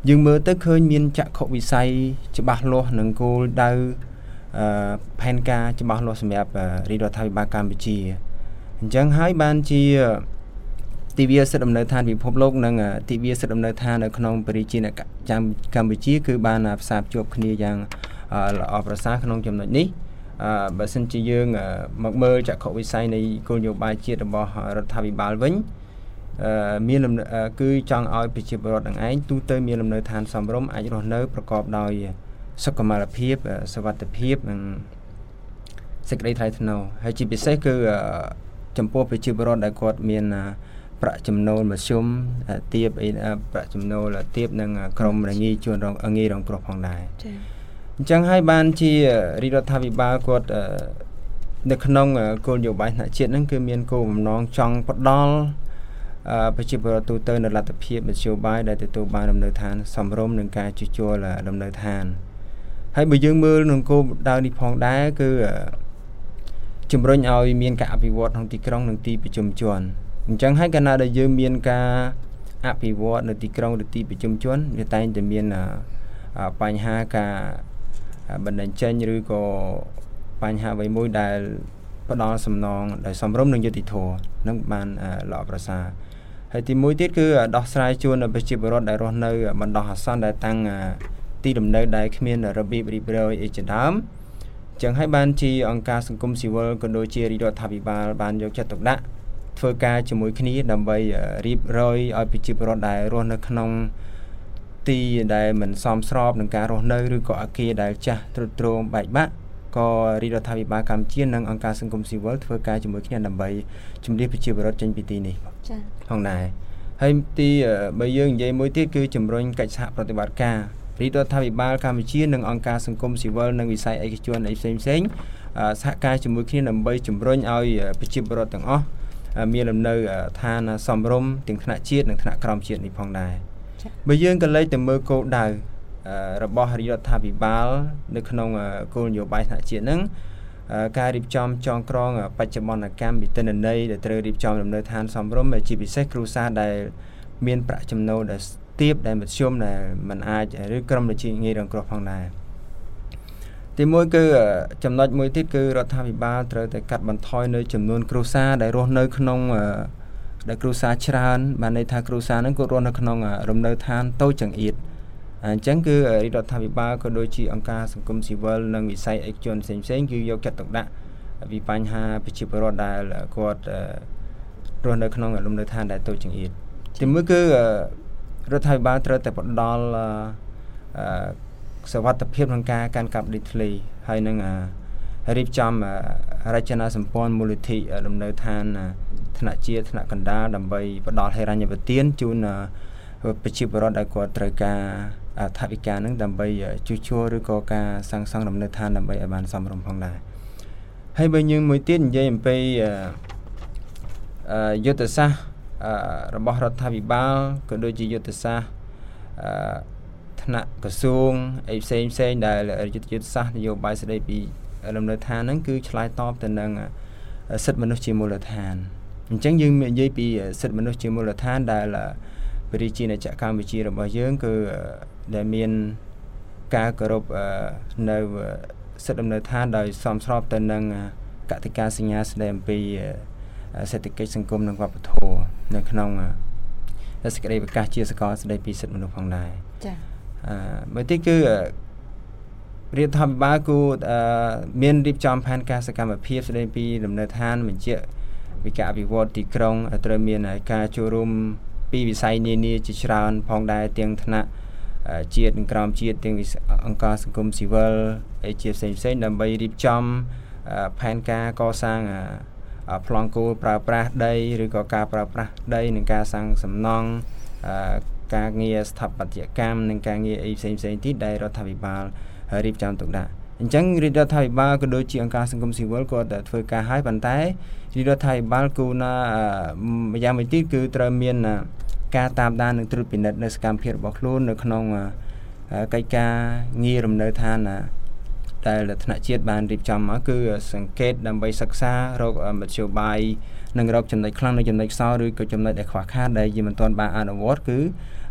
យើងមើលទៅឃើញមានចក្ខុវិស័យច្បាស់លាស់នឹងគោលដៅអឺផែនការច្បាស់លាស់សម្រាប់រាជរដ្ឋាភិបាលកម្ពុជាអញ្ចឹងហើយបានជាទិវាសិទ្ធិលំនៅឋានពិភពលោកនិងទិវាសិទ្ធិលំនៅឋាននៅក្នុងប្រជាជាតិកម្ពុជាគឺបានផ្សារភ្ជាប់គ្នាយ៉ាងល្អប្រសើរក្នុងចំណុចនេះអឺបើសិនជាយើងមកមើលចក្ខុវិស័យនៃគោលនយោបាយជាតិរបស់រដ្ឋាភិបាលវិញអឺមានគឺចង់ឲ្យប្រជាពលរដ្ឋទាំងឯងទូទៅមានលំនៅឋានសមរម្យអាចរស់នៅប្រកបដោយសុខុមាលភាពសុវត្ថិភាពនិងសេចក្តីថ្លៃថ្នូរហើយជាពិសេសគឺចំពោះប្រជាពលរដ្ឋដែលគាត់មានប្រាក់ចំណូលមធ្យមទាបប្រាក់ចំណូលទាបនិងក្រុមរងាជួនរងងាយរងគ្រោះផងដែរចា៎អញ្ចឹងហើយបានជារាជរដ្ឋាភិបាលគាត់នៅក្នុងគោលនយោបាយថ្នាក់ជាតិហ្នឹងគឺមានគោលបំណងចង់ផ្ដល់ប្រជាពលរដ្ឋទូទៅនៅលទ្ធភាពមធ្យោបាយដែលទទួលបានលំនៅឋានសមរម្យនឹងការជួសជុលលំនៅឋានហើយបើយើងមើលនឹងគោលដៅនេះផងដែរគឺជំរុញឲ្យមានការអភិវឌ្ឍក្នុងទីក្រុងនិងទីប្រជុំជនអញ្ចឹងហើយកាលណាដែលយើងមានការអភិវឌ្ឍនៅទីក្រុងឬទីប្រជុំជនវាតែងតែមានបញ្ហាការបណ្ដឹងចេញឬក៏បញ្ហាអ្វីមួយដែលផ្ដល់សំណងដោយសមរម្យនិងយុត្តិធម៌នឹងបានល្អប្រសើរហើយទីមួយទៀតគឺដោះស្រាយជូនប្រជាពលរដ្ឋដែលរស់នៅបណ្ដោះអាសន្នដែលតាំងទីលំនៅដែលគ្មានរបៀបរៀបរយអីជាដើមអញ្ចឹងហើយបានជាអង្គការសង្គមស៊ីវិលក៏ដូចជារាជរដ្ឋាភិបាលបានយកចិត្តទុកដាក់ធ្វើការជាមួយគ្នាដើម្បីរៀបរយឲ្យប្រជាពលរដ្ឋដែលរស់នៅក្នុងទីដែលមិនសមស្របនឹងការរស់នៅឬក៏អគារដែលចាស់ទ្រុឌទ្រោមបែកបាក់ក៏រាជរដ្ឋាភិបាលកម្ពុជានិងអង្គការសង្គមស៊ីវិលធ្វើការជាមួយគ្នាដើម្បីជំរុញប្រជាពលរដ្ឋចេញពីទីនេះចា៎ផងដែរហើយទីបើយើងនិយាយមួយទៀតគឺជំរុញកិច្ចសហប្រតិបត្តិការរាជរដ្ឋាភិបាលកម្ពុជានិងអង្គការសង្គមស៊ីវិលនិងវិស័យឯកជនផ្សេងផ្សេងសហការជាមួយគ្នាដើម្បីជំរុញឲ្យប្រជាពលរដ្ឋទាំងអស់មានលំនៅឋានសមរម្យទាំងថ្នាក់ជាតិនិងថ្នាក់ក្រោមជាតិនេះផងដែរបើយើងក៏លេចទៅមើលគោលដៅរបស់រាជរដ្ឋាភិបាលនៅក្នុងគោលនយោបាយថ្នាក់ជាតិហ្នឹងការរៀបចំចងក្រងបច្ចុប្បន្នកម្មវិទិន្នន័យដែលត្រូវរៀបចំលំនៅឋានសមរម្យជាពិសេសគ្រួសារដែលមានប្រាក់ចំណូលដែលទាបដែលមធ្យមដែលមិនអាចឬក្រុមប្រជាងាយរងគ្រោះផងដែរទីមួយគឺចំណុចមួយទៀតគឺរដ្ឋាភិបាលត្រូវតែកាត់បន្ថយនៅចំនួនគ្រួសារដែលរស់នៅក្នុងដែលគ្រួសារច្រើនបានន័យថាគ្រួសារហ្នឹងគាត់រស់នៅក្នុងរំនៅឋានតូចចង្អៀតអញ្ចឹងគឺរាជរដ្ឋាភិបាលក៏ដូចជាអង្គការសង្គមស៊ីវិលនិងវិស័យឯកជនផ្សេងៗគឺយកចិត្តទុកដាក់ពីបញ្ហាប្រជាពលរដ្ឋដែលគាត់រស់នៅក្នុងលំនៅឋានដែលតូចចង្អៀតទីមួយគឺរដ្ឋាភិបាលត្រូវតែផ្ដល់សុវត្ថិភាពក្នុងការកាន់កាប់ដីធ្លីហើយនឹងរៀបចំរចនាសម្ព័ន្ធមូលនិធិលំនៅឋានថ្នាក់ជាតិថ្នាក់កណ្ដាលដើម្បីផ្ដល់ហិរញ្ញប្បទានជូនប្រជាពលរដ្ឋដែលគាត់ត្រូវការថវិកានឹងដើម្បីជួសជុលឬក៏ការសាងសង់លំនៅឋានដើម្បីឲ្យបានសមរម្យផងដែរហើយបើយើងមួយទៀតនិយាយអំពីយុទ្ធសាស្ត្ររបស់រដ្ឋាភិបាលក៏ដូចជាយុទ្ធសាស្ត្រថ្នាក់ក្រសួងអីផ្សេងផ្សេងដែលយុទ្ធសាស្ត្រនយោបាយស្តីពីលំនៅឋានហ្នឹងគឺឆ្លើយតបទៅនឹងសិទ្ធិមនុស្សជាមូលដ្ឋានអញ្ចឹងយើងនិយាយពីសិទ្ធិមនុស្សជាមូលដ្ឋានដែលប្រជាជាតិកម្ពុជារបស់យើងគឺដែលមានការគោរពនៅសិទ្ធិលំនៅឋានដោយសមស្របទៅនឹងកតិកាសញ្ញាស្តីអំពីសេដ្ឋកិច្ចសង្គមនិងវប្បធម៌នៅក្នុងសេចក្តីប្រកាសជាសកលស្តីពីសិទ្ធិមនុស្សផងដែរចា៎អឺមួយទៀតគឺរាជរដ្ឋាភិបាលគូមានរៀបចំផែនការសកម្មភាពស្តីពីលំនៅឋានបញ្ជាក់ពីការអភិវឌ្ឍទីក្រុងត្រូវមានការចូលរួមពីវិស័យនានាជាច្រើនផងដែរទាំងថ្នាក់ជាតិនិងក្រោមជាតិទាំងអង្គការសង្គមស៊ីវិលឯជាផ្សេងផ្សេងដើម្បីរៀបចំផែនការកសាងប្លង់គោលប្រើប្រាស់ដីឬក៏ការប្រើប្រាស់ដីនិងការសាងសំណង់ការងារស្ថាបត្យកម្មនិងការងារអីផ្សេងផ្សេងទៀតដែលរដ្ឋាភិបាលរៀបចំទុកដាក់អញ្ចឹងរាជរដ្ឋាភិបាលក៏ដូចជាអង្គការសង្គមស៊ីវិលក៏ធ្វើការឲ្យប៉ុន្តែរាជរដ្ឋាភិបាលគូណាម្យ៉ាងមួយទៀតគឺត្រូវមានការតាមដាននិងត្រួតពិនិត្យនៅសកម្មភាពរបស់ខ្លួននៅក្នុងកិច្ចការងាររំនៅឋានដែលថ្នាក់ជាតិបានរៀបចំមកគឺសង្កេតដើម្បីសិក្សារកមធ្យោបាយនិងរកចំណុចខ្លាំងនិងចំណុចខ្សោយឬក៏ចំណុចដែលខ្វះខាតដែលយើងមិនទាន់បានអនុវត្តគឺ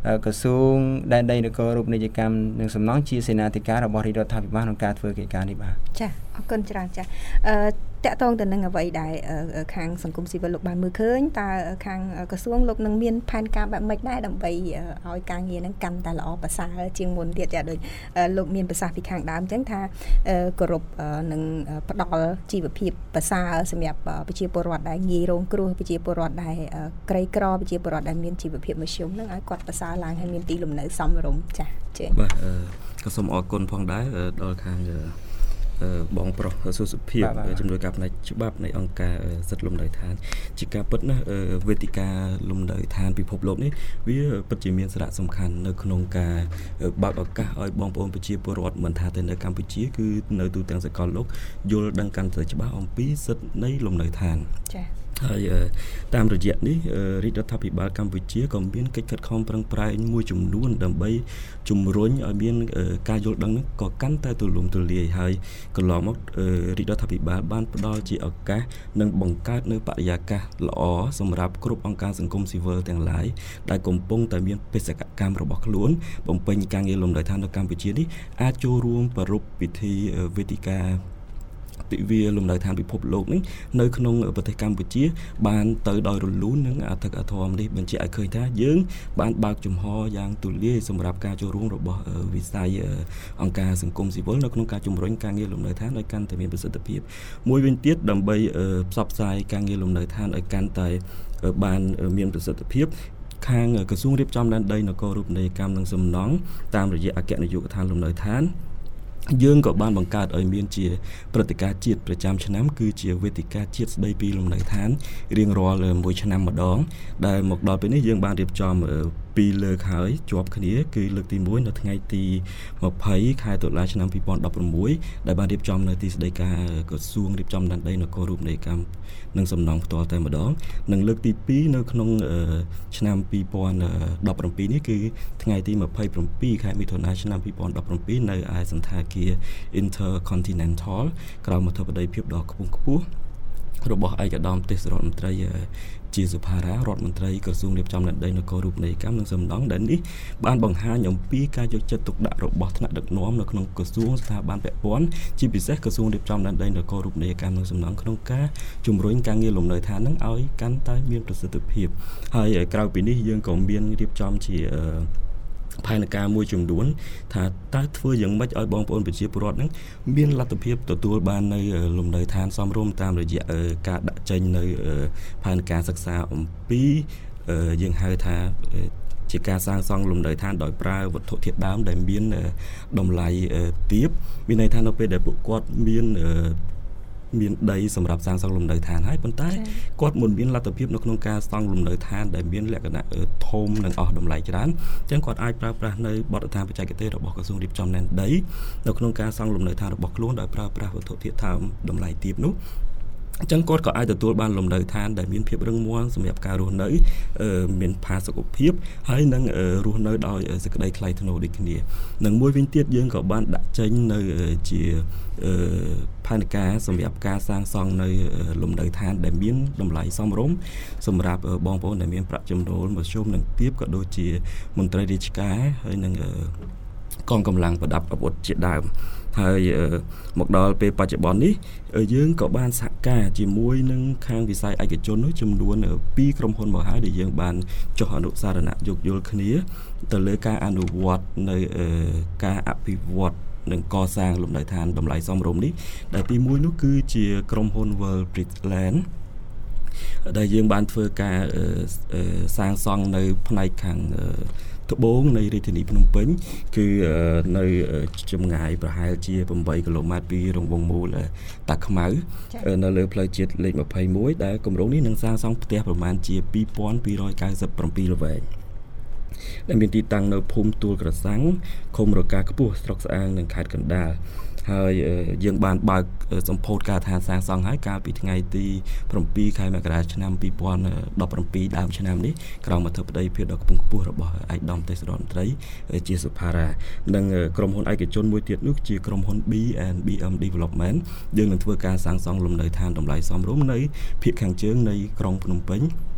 ក្រសួងដែនដីនគររូបនីយកម្មនិងសំណង់ជាសេនាធិការរបស់រាជរដ្ឋាភិបាលក្នុងការធ្វើកិច្ចការនេះបាទចាអរគុណច្រើនចាអឺតកតងទៅនឹងអ្វីដែលខាងសង្គមស៊ីវិលលោកបានមើលឃើញតើខាងក្រសួងលោកនឹងមានផែនការបែបម៉េចដែរដើម្បីឲ្យការងារនឹងកាន់តែល្អប្រសើរជាងមុនទៀតចាដូចលោកមានប្រសាសន៍ពីខាងដើមអញ្ចឹងថាគោរពនឹងផ្ដល់ជីវភាពប្រសើរសម្រាប់ប្រជាពលរដ្ឋដែលងាយរងគ្រោះប្រជាពលរដ្ឋដែលក្រីក្រប្រជាពលរដ្ឋដែលមានជីវភាពមធ្យមនឹងឲ្យគាត់ប្រសើរឡើងហើយមានទីលំនៅសមរម្យចាជើញបាទក៏សូមអរគុណផងដែរដល់ខាងបងប្រុសសុសុភាពជំនួយការផ្នែកច្បាប់នៃអង្គការសិទ្ធិលំនៅឋានជាការពិតណាវេទិកាលំនៅឋានពិភពលោកនេះវាពិតជាមានសារៈសំខាន់នៅក្នុងការបើកឱកាសឲ្យបងប្អូនប្រជាពលរដ្ឋមិនថាតែនៅកម្ពុជាគឺនៅទូទាំងសកលលោកយល់ដឹងកាន់តែច្បាស់អំពីសិទ្ធិនៃលំនៅឋានចា៎ហើយតាមរយៈនេះរាជរដ្ឋាភិបាលកម្ពុជាក៏មានកិច្ចខិតខំប្រឹងប្រែងមួយចំនួនដើម្បីជំរុញឲ្យមានការយល់ដឹងនេះក៏កាន់តែទូលំទូលាយហើយកន្លងមករាជរដ្ឋាភិបាលបានផ្ដល់ជាឱកាសនិងបង្កើតនៅបរិយាកាសល្អសម្រាប់គ្រប់អង្គការសង្គមស៊ីវិលទាំងឡាយដែលកំពុងតែមានបេសកកម្មរបស់ខ្លួនបំពេញការងារលំនៅឋាននៅកម្ពុជានេះអាចចូលរួមប្រារព្ធពិធីវេទិកាទិវាលំនៅឋានពិភពលោកនេះនៅក្នុងប្រទេសកម្ពុជាបានទៅដោយរលូននិងអធិកអធមនេះបញ្ជាក់ឲ្យឃើញថាយើងបានបើកចំហយ៉ាងទូលាយសម្រាប់ការចូលរួមរបស់វិស័យអង្គការសង្គមស៊ីវិលនៅក្នុងការជំរុញការងារលំនៅឋានឲ្យកាន់តែមានប្រសិទ្ធភាពមួយវិញទៀតដើម្បីផ្សព្វផ្សាយការងារលំនៅឋានឲ្យកាន់តែបានមានប្រសិទ្ធភាពខាងក្រសួងរៀបចំដែនដីនគររូបនីយកម្មនិងសំណង់តាមរយៈអគ្គនាយកដ្ឋានលំនៅឋានយើងក៏បានបង្កើតឲ្យមានជាព្រឹត្តិការណ៍ជាតិប្រចាំឆ្នាំគឺជាវេទិកាជាតិស្ដីពីលំនៅឋានរៀងរាល់មួយឆ្នាំម្ដងដែលមកដល់ពេលនេះយើងបានរៀបចំពីរលើកហើយជាប់គ្នាគឺលើកទីមួយនៅថ្ងៃទី20ខែតុលាឆ្នាំពីរពាន់ដប់ប្រាំមួយដែលបានរៀបចំនៅទីស្តីការក្រសួងរៀបចំដែនដីនគររូបនីយកម្មនិងសំណង់ផ្ទាល់តែម្ដងនិងលើកទីពីរនៅក្នុងឆ្នាំពីរពាន់ដប់ប្រាំពីរនេះគឺថ្ងៃទី27ខែមិថុនាឆ្នាំពីរពាន់ដប់ប្រាំពីរនៅឯសន្តាគារ Intercontinental ក្រោមអធិបតីភាពដ៏ខ្ពង់ខ្ពស់របស់ឯកឧត្តមទេសរដ្ឋមន្ត្រីជាសុផារ៉ារដ្ឋមន្ត្រីក្រសួងរៀបចំដែនដីនគររូបនីយកម្មនិងសំណង់ដែលនេះបានបង្ហាញអំពីការយកចិត្តទុកដាក់របស់ថ្នាក់ដឹកនាំនៅក្នុងក្រសួងស្ថាប័នពាក់ព័ន្ធជាពិសេសក្រសួងរៀបចំដែនដីនគររូបនីយកម្មនិងសំណង់ក្នុងការជំរុញការងារលំនៅឋាននឹងឲ្យកាន់តែមានប្រសិទ្ធភាពហើយក្រៅពីនេះយើងក៏មានរៀបចំជាផែនការមួយចំនួនថាតើធ្វើយ៉ាងម៉េចឲ្យបងប្អូនប្រជាពលរដ្ឋហ្នឹងមានលទ្ធភាពទទួលបាននៅលំនៅឋានសមរម្យតាមរយៈការដាក់ចេញនៅផែនការសិក្សាអំពីយើងហៅថាជាការសាងសង់លំនៅឋានដោយប្រើវត្ថុធាតុដើមដែលមានតម្លៃទាបមានន័យថានៅពេលដែលពួកគាត់មានមានដីសម្រាប់សាងសង់លំនៅឋានហើយប៉ុន្តែគាត់មិនមានលទ្ធភាពនៅក្នុងការសង់លំនៅឋានដែលមានលក្ខណៈធំនិងអស់តម្លៃច្រើនអញ្ចឹងគាត់អាចប្រើប្រាស់នៅបទដ្ឋានបច្ចេកទេសរបស់ក្រសួងរៀបចំដែនដីនៅក្នុងការសង់លំនៅឋានរបស់ខ្លួនដោយប្រើប្រាស់វត្ថុធាតុដើមតម្លៃទាបនោះអញ្ចឹងគាត់ក៏អាចទទួលបានលំនៅឋានដែលមានភាពរឹងមាំសម្រាប់ការរស់នៅមានផាសុកភាពហើយនឹងរស់នៅដោយសេចក្តីថ្លៃថ្នូរដូចគ្នានិងមួយវិញទៀតយើងក៏បានដាក់ចេញនៅជាផែនការសម្រាប់ការសាងសង់នៅលំនៅឋានដែលមានតម្លៃសមរម្យសម្រាប់បងប្អូនដែលមានប្រាក់ចំណូលមធ្យមនិងទាបក៏ដូចជាមន្ត្រីរាជការហើយនឹងកងកម្លាំងប្រដាប់អាវុធជាដើមហើយមកដល់ពេលបច្ចុប្បន្ននេះយើងក៏បានសហការជាមួយនឹងខាងវិស័យឯកជននោះចំនួនពីរក្រុមហ៊ុនមកហើយដែលយើងបានចុះអនុសារណៈយោគយល់គ្នាទៅលើការអនុវត្តនៅការអភិវឌ្ឍនិងកសាងលំនៅឋានតម្លៃសមរម្យនេះដែលទីមួយនោះគឺជាក្រុមហ៊ុន World Bridgeland ដែលយើងបានធ្វើការសាងសង់នៅផ្នែកខាងត្បូងនៃរាជធានីភ្នំពេញគឺនៅចម្ងាយប្រហែលជាeightគីឡូម៉ែត្រពីរង្វង់មូលតាខ្មៅនៅលើផ្លូវជាតិលេខtwenty-oneដែលគម្រោងនេះនឹងសាងសង់ផ្ទះប្រមាណជាtwo thousand two hundred ninety-sevenល្វែងដែលមានទីតាំងនៅភូមិទួលក្រសាំងឃុំរកាខ្ពស់ស្រុកស្អាងនិងខេត្តកណ្ដាលហើយយើងបានបើកសម្ពោធការដ្ឋានសាងសង់ហើយកាលពីថ្ងៃទីsevenខែមករាឆ្នាំtwo thousand seventeenដើមឆ្នាំនេះក្រោមអធិបតីភាពដ៏ខ្ពង់ខ្ពស់របស់ឯកឧត្តមទេសរដ្ឋមន្ត្រីជាសុផារ៉ានិងក្រុមហ៊ុនឯកជនមួយទៀតនោះជាក្រុមហ៊ុន B and B M Development យើងនឹងធ្វើការសាងសង់លំនៅឋានតម្លៃសមរម្យនៅភាគខាងជើងនៃក្រុងភ្នំពេញ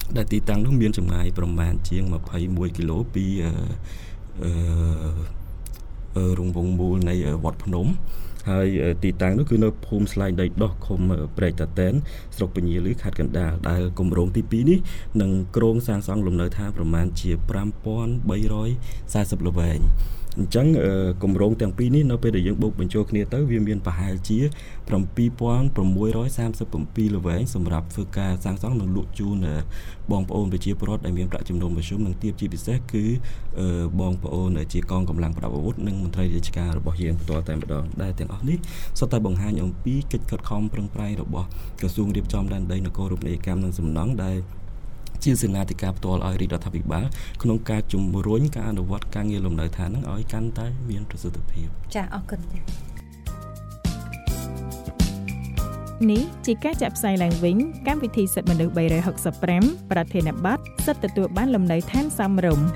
ដែលទីតាំងនោះមានចម្ងាយប្រមាណជាងยี่สิบเอ็ดគីឡូពីអឺអឺរង្វង់មូលនៃវត្តភ្នំហើយទីតាំងនោះគឺនៅភូមិស្លែងដីដោះឃុំព្រែកតាតែនស្រុកពញាលឺខេត្តកណ្ដាលដែលគម្រោងទីពីរនេះនឹងគ្រោងសាងសង់លំនៅឋានប្រមាណជាfive thousand three hundred fortyល្វែងអញ្ចឹងគម្រោងទាំងពីរនេះនៅពេលដែលយើងបូកបញ្ចូលគ្នាទៅវាមានប្រហែលជាseven thousand six hundred thirty-sevenល្វែងសម្រាប់ធ្វើការសាងសង់និងលក់ជូនបងប្អូនប្រជាពលរដ្ឋដែលមានប្រាក់ចំណូលមធ្យមនិងទាបជាពិសេសគឺបងប្អូនជាកងកម្លាំងប្រដាប់អាវុធនិងមន្ត្រីរាជការរបស់យើងផ្ទាល់តែម្ដងដែលទាំងអស់នេះសុទ្ធតែបង្ហាញអំពីកិច្ចខិតខំប្រឹងប្រែងរបស់ក្រសួងរៀបចំដែនដីនគររូបនីយកម្មនិងសំណង់ដែលជាសេនាធិការផ្ទាល់ឲ្យរាជរដ្ឋាភិបាលក្នុងការជំរុញការអនុវត្តការងារលំនៅឋាននឹងឲ្យកាន់តែមានប្រសិទ្ធភាពចាអរគុណនេះជាការចាក់ផ្សាយឡើងវិញកម្មវិធីសិទ្ធិមនុស្សthree sixty-fiveប្រធានបទសិទ្ធិទទួលបានលំនៅឋានសមរម្យ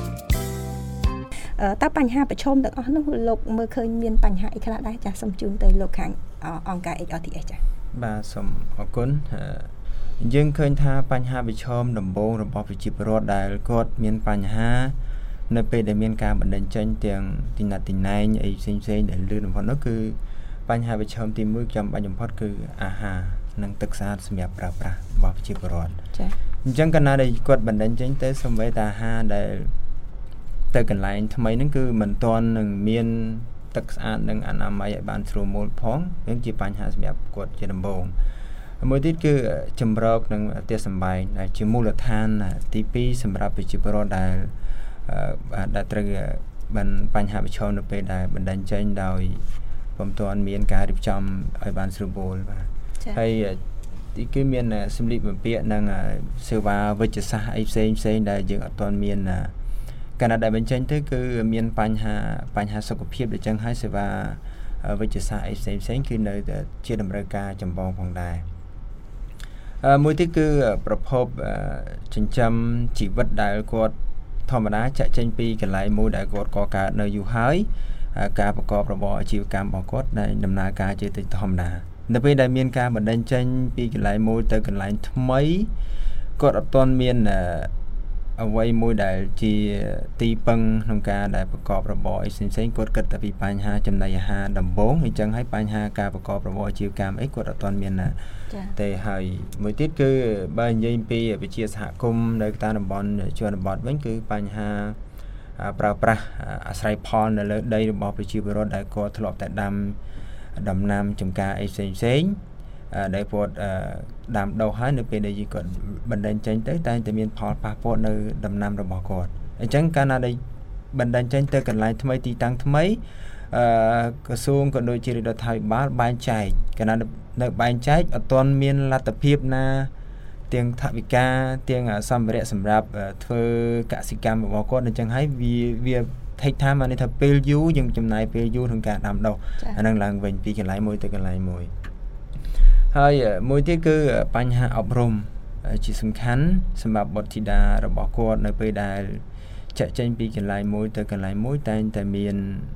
អឺតើបញ្ហាប្រឈមទាំងអស់នោះលោកមើលឃើញមានបញ្ហាអីខ្លះដែរចាសូមជូនទៅលោកខាងអង្គការ H R T S ចាបាទសូមអរគុណយើងឃើញថាបញ្ហាប្រឈមដំបូងរបស់ប្រជាពលរដ្ឋដែលគាត់មានបញ្ហានៅពេលដែលមានការបណ្ដឹងចេញទាំងទីណាត់ទីណែងអីផ្សេងៗដែលលឿនបំផុតនោះគឺបញ្ហាប្រឈមទីមួយចំបាច់បំផុតគឺអាហារនិងទឹកស្អាតសម្រាប់ប្រើប្រាស់របស់ប្រជាពលរដ្ឋចា៎អញ្ចឹងកាលណាដែលគាត់បណ្ដឹងចេញទៅសូម្បីតែអាហារដែលទៅកន្លែងថ្មីហ្នឹងគឺមិនទាន់នឹងមានទឹកស្អាតនិងអនាម័យឲ្យបានស្រួលមូលផងនឹងជាបញ្ហាសម្រាប់គាត់ជាដំបូងមួយទៀតគឺចម្រោកនិងផ្ទះសម្បែងដែលជាមូលដ្ឋានទីពីរសម្រាប់ប្រជាពលរដ្ឋដែលដែលត្រូវបានបញ្ហាប្រឈមនៅពេលដែលបណ្ដឹងចេញដោយពុំទាន់មានការរៀបចំឲ្យបានស្រួលបួលបាទហើយទីគឺមានសម្លៀកបំពាក់និងសេវាវិជ្ជសាស្ត្រអីផ្សេងផ្សេងដែលយើងអត់ទាន់មានកាលណាដែលបញ្ចេញទៅគឺមានបញ្ហាបញ្ហាសុខភាពដូចចឹងហើយសេវាវិជ្ជសាស្ត្រអីផ្សេងផ្សេងគឺនៅជាតម្រូវការចម្បងផងដែរមួយទៀតគឺប្រភពចិញ្ចឹមជីវិតដែលគាត់ធម្មតាចាក់ចេញពីកន្លែងមួយដែលគាត់កកើតនៅយូរហើយការប្រកបរបរអាជីវកម្មរបស់គាត់ដែលដំណើរការជាទៅធម្មតានៅពេលដែលមានការបណ្ដឹងចេញពីកន្លែងមួយទៅកន្លែងថ្មីគាត់អត់ទាន់មានអ្វីមួយដែលជាទីពឹងក្នុងការដែលប្រកបរបរអីផ្សេងៗគាត់គិតតែពីបញ្ហាចំណីអាហារដំបូងអញ្ចឹងហើយបញ្ហាការប្រកបរបរអាជីវកម្មអីគាត់អត់ទាន់មានណាទេហើយមួយទៀតគឺបើនិយាយពីវិជាសហគមន៍នៅតាមតំបន់ជនបទវិញគឺបញ្ហាប្រើប្រាស់អាស្រ័យផលនៅលើដីរបស់ប្រជាពលរដ្ឋដែលគាត់ធ្លាប់តែដាំដំណាំចម្ការអីផ្សេងផ្សេងដែលគាត់ដាំដុះហើយនៅពេលដែលគាត់បណ្ដឹងចេញទៅតែតែមានផលប៉ះពាល់នៅដំណាំរបស់គាត់អញ្ចឹងកាលណាដែលបណ្ដឹងចេញទៅកន្លែងថ្មីទីតាំងថ្មីអឺក្រសួងក៏ដូចជារដ្ឋាភិបាលបែងចែកកាលណានៅបែងចែកអត់ទាន់មានលទ្ធភាពណាទាំងថវិកាទាំងសម្ភារៈសម្រាប់ធ្វើកសិកម្មរបស់គាត់អញ្ចឹងហើយវាវា take time អានេះថាពេលយូរយើងចំណាយពេលយូរក្នុងការដាំដុះអានឹងឡើងវិញពីកន្លែងមួយទៅកន្លែងមួយហើយមួយទៀតគឺបញ្ហាអប់រំជាសំខាន់សម្រាប់បុត្រធីតារបស់គាត់នៅពេលដែលចាក់ចេញពីកន្លែងមួយទៅកន្លែងមួយតែងតែមាន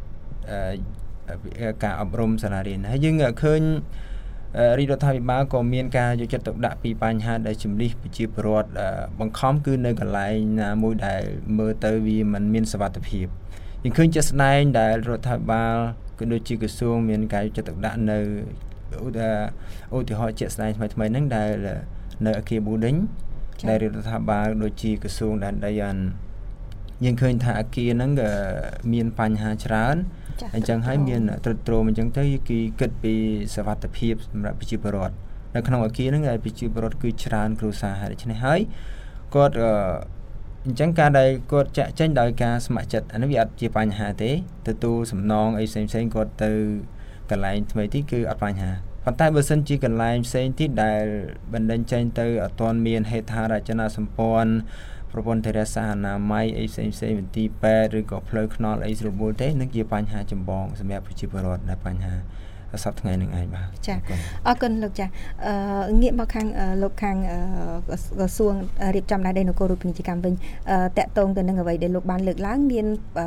ការអប់រំសាលារៀនហើយយើងឃើញរាជរដ្ឋាភិបាលក៏មានការយកចិត្តទុកដាក់ពីបញ្ហាដែលជំនិះប្រជាពលរដ្ឋបង្ខំគឺនៅកន្លែងណាមួយដែលមើលទៅវាមិនមានសុវត្ថិភាពយើងឃើញជាក់ស្ដែងដែលរដ្ឋាភិបាលក៏ដូចជាក្រសួងមានការយកចិត្តទុកដាក់នៅឧទាហរណ៍ជាក់ស្ដែងថ្មីថ្មីហ្នឹងដែលនៅអគារប៊ូដេញដែលរដ្ឋាភិបាលដូចជាក្រសួងដែនដីអានយើងឃើញថាអគារហ្នឹងមានបញ្ហាច្រើនអញ្ចឹងហើយមានត្រុតត្រោមអញ្ចឹងទៅគឺគិតពីសវត្ថិភាពសម្រាប់ប្រជាពលរដ្ឋនៅក្នុងអគារហ្នឹងប្រជាពលរដ្ឋគឺច្រើនគ្រួសារហើយដូច្នេះហើយគាត់អញ្ចឹងការដែលគាត់ចាក់ចេញដោយការស្ម័គ្រចិត្តអានេះវាអត់ជាបញ្ហាទេទទួលសំណងអីផ្សេងផ្សេងគាត់ទៅកន្លែងថ្មីទីគឺអត់បញ្ហាប៉ុន្តែបើសិនជាកន្លែងផ្សេងទៀតដែលបណ្ដឹងចេញទៅអត់ទាន់មានហេដ្ឋារចនាសម្ព័ន្ធប្រព័ន្ធធារាសាស្ត្រអនាម័យអីផ្សេងផ្សេងមន្ទីរពេទ្យឬក៏ផ្លូវថ្នល់អីស្រួលបួលទេនឹងជាបញ្ហាចម្បងសម្រាប់ប្រជាពលរដ្ឋដែលបញ្ហាសប្តាហ៍ថ្ងៃនឹងឯងបាទចាអរគុណលោកចាអឺងាកមកខាងលោកខាងក្រសួងរៀបចំដែនដីនគររូបនីយកម្មវិញតកតងទៅនឹងអ្វីដែលលោកបានលើកឡើងមាន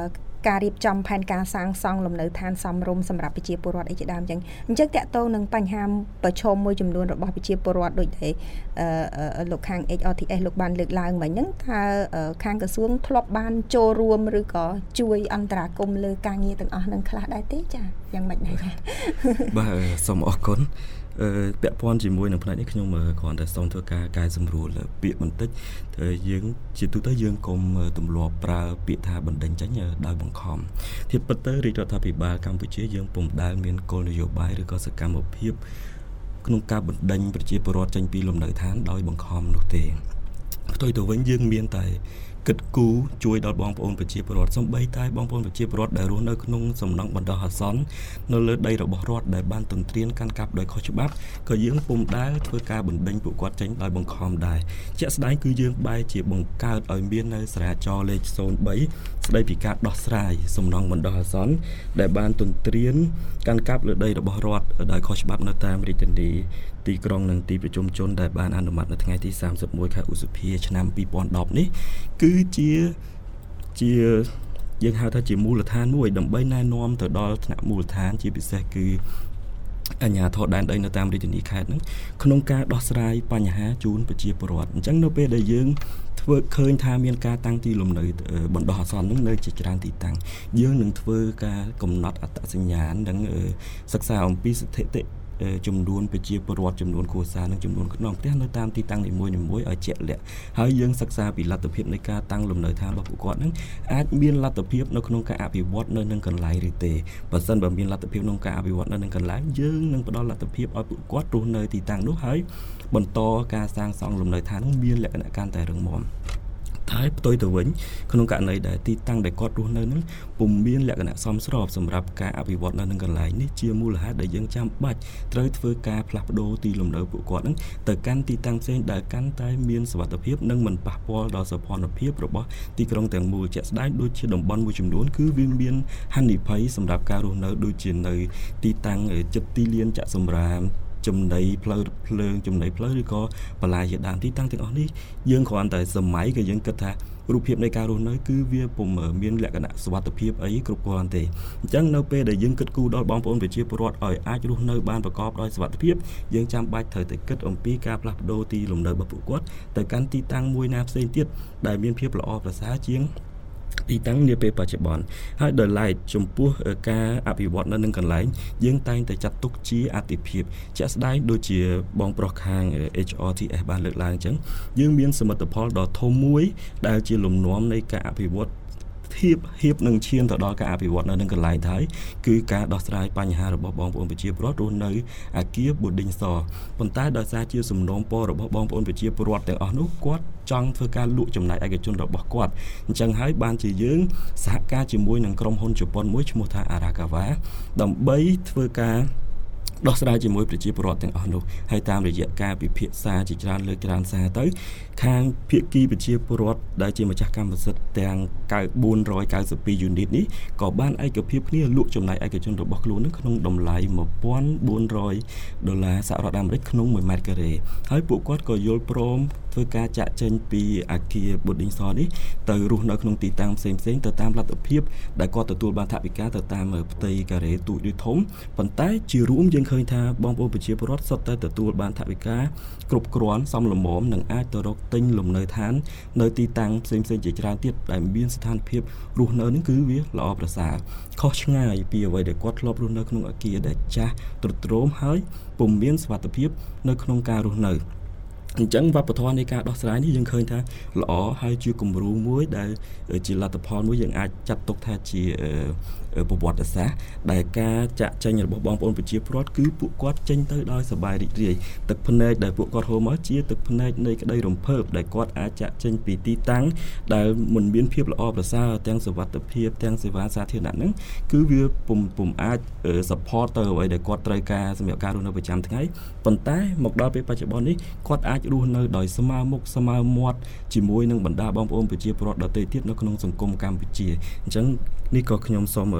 ការរៀបចំផែនការសាងសង់លំនៅឋានសមរម្យសម្រាប់ប្រជាពលរដ្ឋអីជាដើមអញ្ចឹងអញ្ចឹងតកតងនឹងបញ្ហាប្រឈមមួយចំនួនរបស់ប្រជាពលរដ្ឋដូចតែលោកខាង เอช อาร์ ที เอส លោកបានលើកឡើងមិញហ្នឹងថាខាងក្រសួងធ្លាប់បានចូលរួមឬក៏ជួយអន្តរាគមន៍លើការងារទាំងអស់ហ្នឹងខ្លះដែរទេចាយ៉ាងម៉េចដែរចាបាទសូមអរគុណអឺពាក់ព័ន្ធជាមួយនឹងផ្នែកនេះខ្ញុំគ្រាន់តែសូមធ្វើការកែសម្រួលពាក្យបន្តិចយើងជាទូទៅយើងកុំទម្លាប់ប្រើពាក្យថាបណ្ដេញចេញដោយបង្ខំធៀបពិតទៅរាជរដ្ឋាភិបាលកម្ពុជាយើងពុំដែលមានគោលនយោបាយឬក៏សកម្មភាពក្នុងការបណ្ដេញប្រជាពលរដ្ឋចេញពីលំនៅឋានដោយបង្ខំនោះទេផ្ទុយទៅវិញយើងមានតែគិតគូរជួយដល់បងប្អូនប្រជាពលរដ្ឋសូម្បីតែបងប្អូនប្រជាពលរដ្ឋដែលរស់នៅក្នុងសំណង់បណ្ដោះអាសន្ននៅលើដីរបស់រដ្ឋដែលបានទន្ទ្រានកាន់កាប់ដោយខុសច្បាប់ក៏យើងពុំដែលធ្វើការបណ្ដេញពួកគាត់ចេញដោយបង្ខំដែរជាក់ស្ដែងគឺយើងបែរជាបង្កើតឲ្យមាននៅសារាចរលេខศูนย์បីស្ដីពីការដោះស្រាយសំណង់បណ្ដោះអាសន្នដែលបានទន្ទ្រានកាន់កាប់លើដីរបស់រដ្ឋដោយខុសច្បាប់នៅតាមរាជធានីទីក្រុងនិងទីប្រជុំជនដែលបានអនុម័តនៅថ្ងៃទីសាមសិបមួយខែឧសភាឆ្នាំពីរពាន់ដប់នេះគឺជាជាយើងហៅថាជាមូលដ្ឋានមួយដើម្បីណែនាំទៅដល់ថ្នាក់មូលដ្ឋានជាពិសេសគឺអាជ្ញាធរដែនដីនៅតាមរាជធានីខេត្តហ្នឹងក្នុងការដោះស្រាយបញ្ហាជូនប្រជាពលរដ្ឋអញ្ចឹងនៅពេលដែលយើងធ្វើឃើញថាមានការតាំងទីលំនៅបណ្ដោះអាសន្នហ្នឹងនៅជាច្រើនទីតាំងយើងនឹងធ្វើការកំណត់អត្តសញ្ញាណនិងសិក្សាអំពីស្ថិតិចំនួនប្រជាពលរដ្ឋចំនួនគ្រួសារនិងចំនួនខ្នងផ្ទះនៅតាមទីតាំងនីមួយៗឲ្យជាក់លាក់ហើយយើងសិក្សាពីលទ្ធភាពនៃការតាំងលំនៅឋានរបស់ពួកគាត់នឹងអាចមានលទ្ធភាពនៅក្នុងការអភិវឌ្ឍនៅនឹងកន្លែងឬទេបើសិនបើមានលទ្ធភាពក្នុងការអភិវឌ្ឍនៅនឹងកន្លែងយើងនឹងផ្ដល់លទ្ធភាពឲ្យពួកគាត់រស់នៅទីតាំងនោះហើយបន្តការសាងសង់លំនៅឋាននឹងមានលក្ខណៈកាន់តែរឹងមាំហើយផ្ទុយទៅវិញក្នុងករណីដែលទីតាំងដែលគាត់រស់នៅនឹងពុំមានលក្ខណៈសមស្របសម្រាប់ការអភិវឌ្ឍនៅនឹងកន្លែងនេះជាមូលហេតុដែលយើងចាំបាច់ត្រូវធ្វើការផ្លាស់ប្ដូរទីលំនៅពួកគាត់នឹងទៅកាន់ទីតាំងផ្សេងដែលកាន់តែមានសុវត្ថិភាពនិងមិនប៉ះពាល់ដល់សោភ័ណភាពរបស់ទីក្រុងទាំងមូលជាក់ស្ដែងដូចជាតំបន់មួយចំនួនគឺវាមានហានិភ័យសម្រាប់ការរស់នៅដូចជានៅទីតាំងចិត្តទីលានចាក់សម្រាមចំណីផ្លូវភ្លើងចំណីផ្លូវឬក៏បន្លាយជាដើមទីតាំងទាំងអស់នេះយើងគ្រាន់តែសម័យក៏យើងគិតថារូបភាពនៃការរស់នៅគឺវាពុំមានលក្ខណៈសុវត្ថិភាពអីគ្រប់គ្រាន់ទេអញ្ចឹងនៅពេលដែលយើងគិតគូរដល់បងប្អូនប្រជាពលរដ្ឋឲ្យអាចរស់នៅបានប្រកបដោយសុវត្ថិភាពយើងចាំបាច់ត្រូវតែគិតអំពីការផ្លាស់ប្ដូរទីលំនៅរបស់ពួកគាត់ទៅកាន់ទីតាំងមួយណាផ្សេងទៀតដែលមានភាពល្អប្រសើរជាងទីតាំងនាពេលបច្ចុប្បន្នហើយដោយឡែកចំពោះការអភិវឌ្ឍនៅនឹងកន្លែងយើងតែងតែចាត់ទុកជាអាទិភាពជាក់ស្ដែងដូចជាបងប្រុសខាង เอช อาร์ ที เอส បានលើកឡើងអញ្ចឹងយើងមានសមិទ្ធផលដ៏ធំមួយដែលជាលំនាំនៃការអភិវឌ្ឍធៀបហៀបនឹងឈានទៅដល់ការអភិវឌ្ឍនៅនឹងកន្លែងហើយគឺការដោះស្រាយបញ្ហារបស់បងប្អូនប្រជាពលរដ្ឋរស់នៅអាគារ boarding សប៉ុន្តែដោយសារជាសំណូមពររបស់បងប្អូនប្រជាពលរដ្ឋទាំងអស់នោះគាត់ចង់ធ្វើការលក់ចំណាយឯកជនរបស់គាត់អញ្ចឹងហើយបានជាយើងសហការជាមួយនឹងក្រុមហ៊ុនជប៉ុនមួយឈ្មោះថា Arakawa ដើម្បីធ្វើការដោះស្រាយជាមួយប្រជាពលរដ្ឋទាំងអស់នោះហើយតាមរយៈការពិភាក្សាជាច្រើនលើកច្រើនសារទៅខាងភាគីប្រជាពលរដ្ឋដែលជាម្ចាស់កម្មសិទ្ធិទាំងបួនរយកៅសិបពីរ unit នេះក៏បានឯកភាពគ្នាលក់ចំណាយឯកជនរបស់ខ្លួននឹងក្នុងតម្លៃmột nghìn bốn trămដុល្លារសហរដ្ឋអាមេរិកក្នុងមួយម៉ែត្រការ៉េហើយពួកគាត់ក៏យល់ព្រមធ្វើការចាក់ចេញពីអាគារ boarding sọ នេះទៅរស់នៅក្នុងទីតាំងផ្សេងៗទៅតាមលទ្ធភាពដែលគាត់ទទួលបានថវិកាទៅតាមផ្ទៃការ៉េទូចឬធំប៉ុន្តែជារួមយើងឃើញថាបងប្អូនប្រជាពលរដ្ឋសុទ្ធតែទទួលបានថវិកាគ្រប់គ្រាន់សមល្មមនិងអាចទៅរកទិញលំនៅឋាននៅទីតាំងផ្សេងៗជាច្រើនទៀតដែលមានស្ថានភាពរស់នៅនឹងគឺវាល្អប្រសើរខុសឆ្ងាយពីអ្វីដែលគាត់ធ្លាប់រស់នៅក្នុងអាគារដែលចាស់ទ្រុឌទ្រោមហើយពុំមានសុវត្ថិភាពនៅក្នុងការរស់នៅអញ្ចឹងវប្បធម៌នៃការដោះស្រាយនេះយើងឃើញថាល្អហើយជាគំរូមួយដែលជាលទ្ធផលមួយយើងអាចចាត់ទុកថាជាប្រវត្តិសាស្ត្រដែលការចាក់ចេញរបស់បងប្អូនប្រជាពលរដ្ឋគឺពួកគាត់ចេញទៅដោយសប្បាយរីករាយទឹកភ្នែកដែលពួកគាត់ហូរមកជាទឹកភ្នែកនៃក្តីរំភើបដែលគាត់អាចចាក់ចេញពីទីតាំងដែលមិនមានភាពល្អប្រសើរទាំងសុវត្ថិភាពទាំងសេវាសាធារណៈហ្នឹងគឺវាពុំពុំអាច support ទៅអ្វីដែលគាត់ត្រូវការសម្រាប់ការរស់នៅប្រចាំថ្ងៃប៉ុន្តែមកដល់ពេលបច្ចុប្បន្ននេះគាត់អាចរស់នៅដោយស្មើមុខស្មើមាត់ជាមួយនឹងបណ្ដាបងប្អូនប្រជាពលរដ្ឋដទៃទៀតនៅក្នុងសង្គមកម្ពុជាអញ្ចឹងនេះក៏ខ្ញុំសូម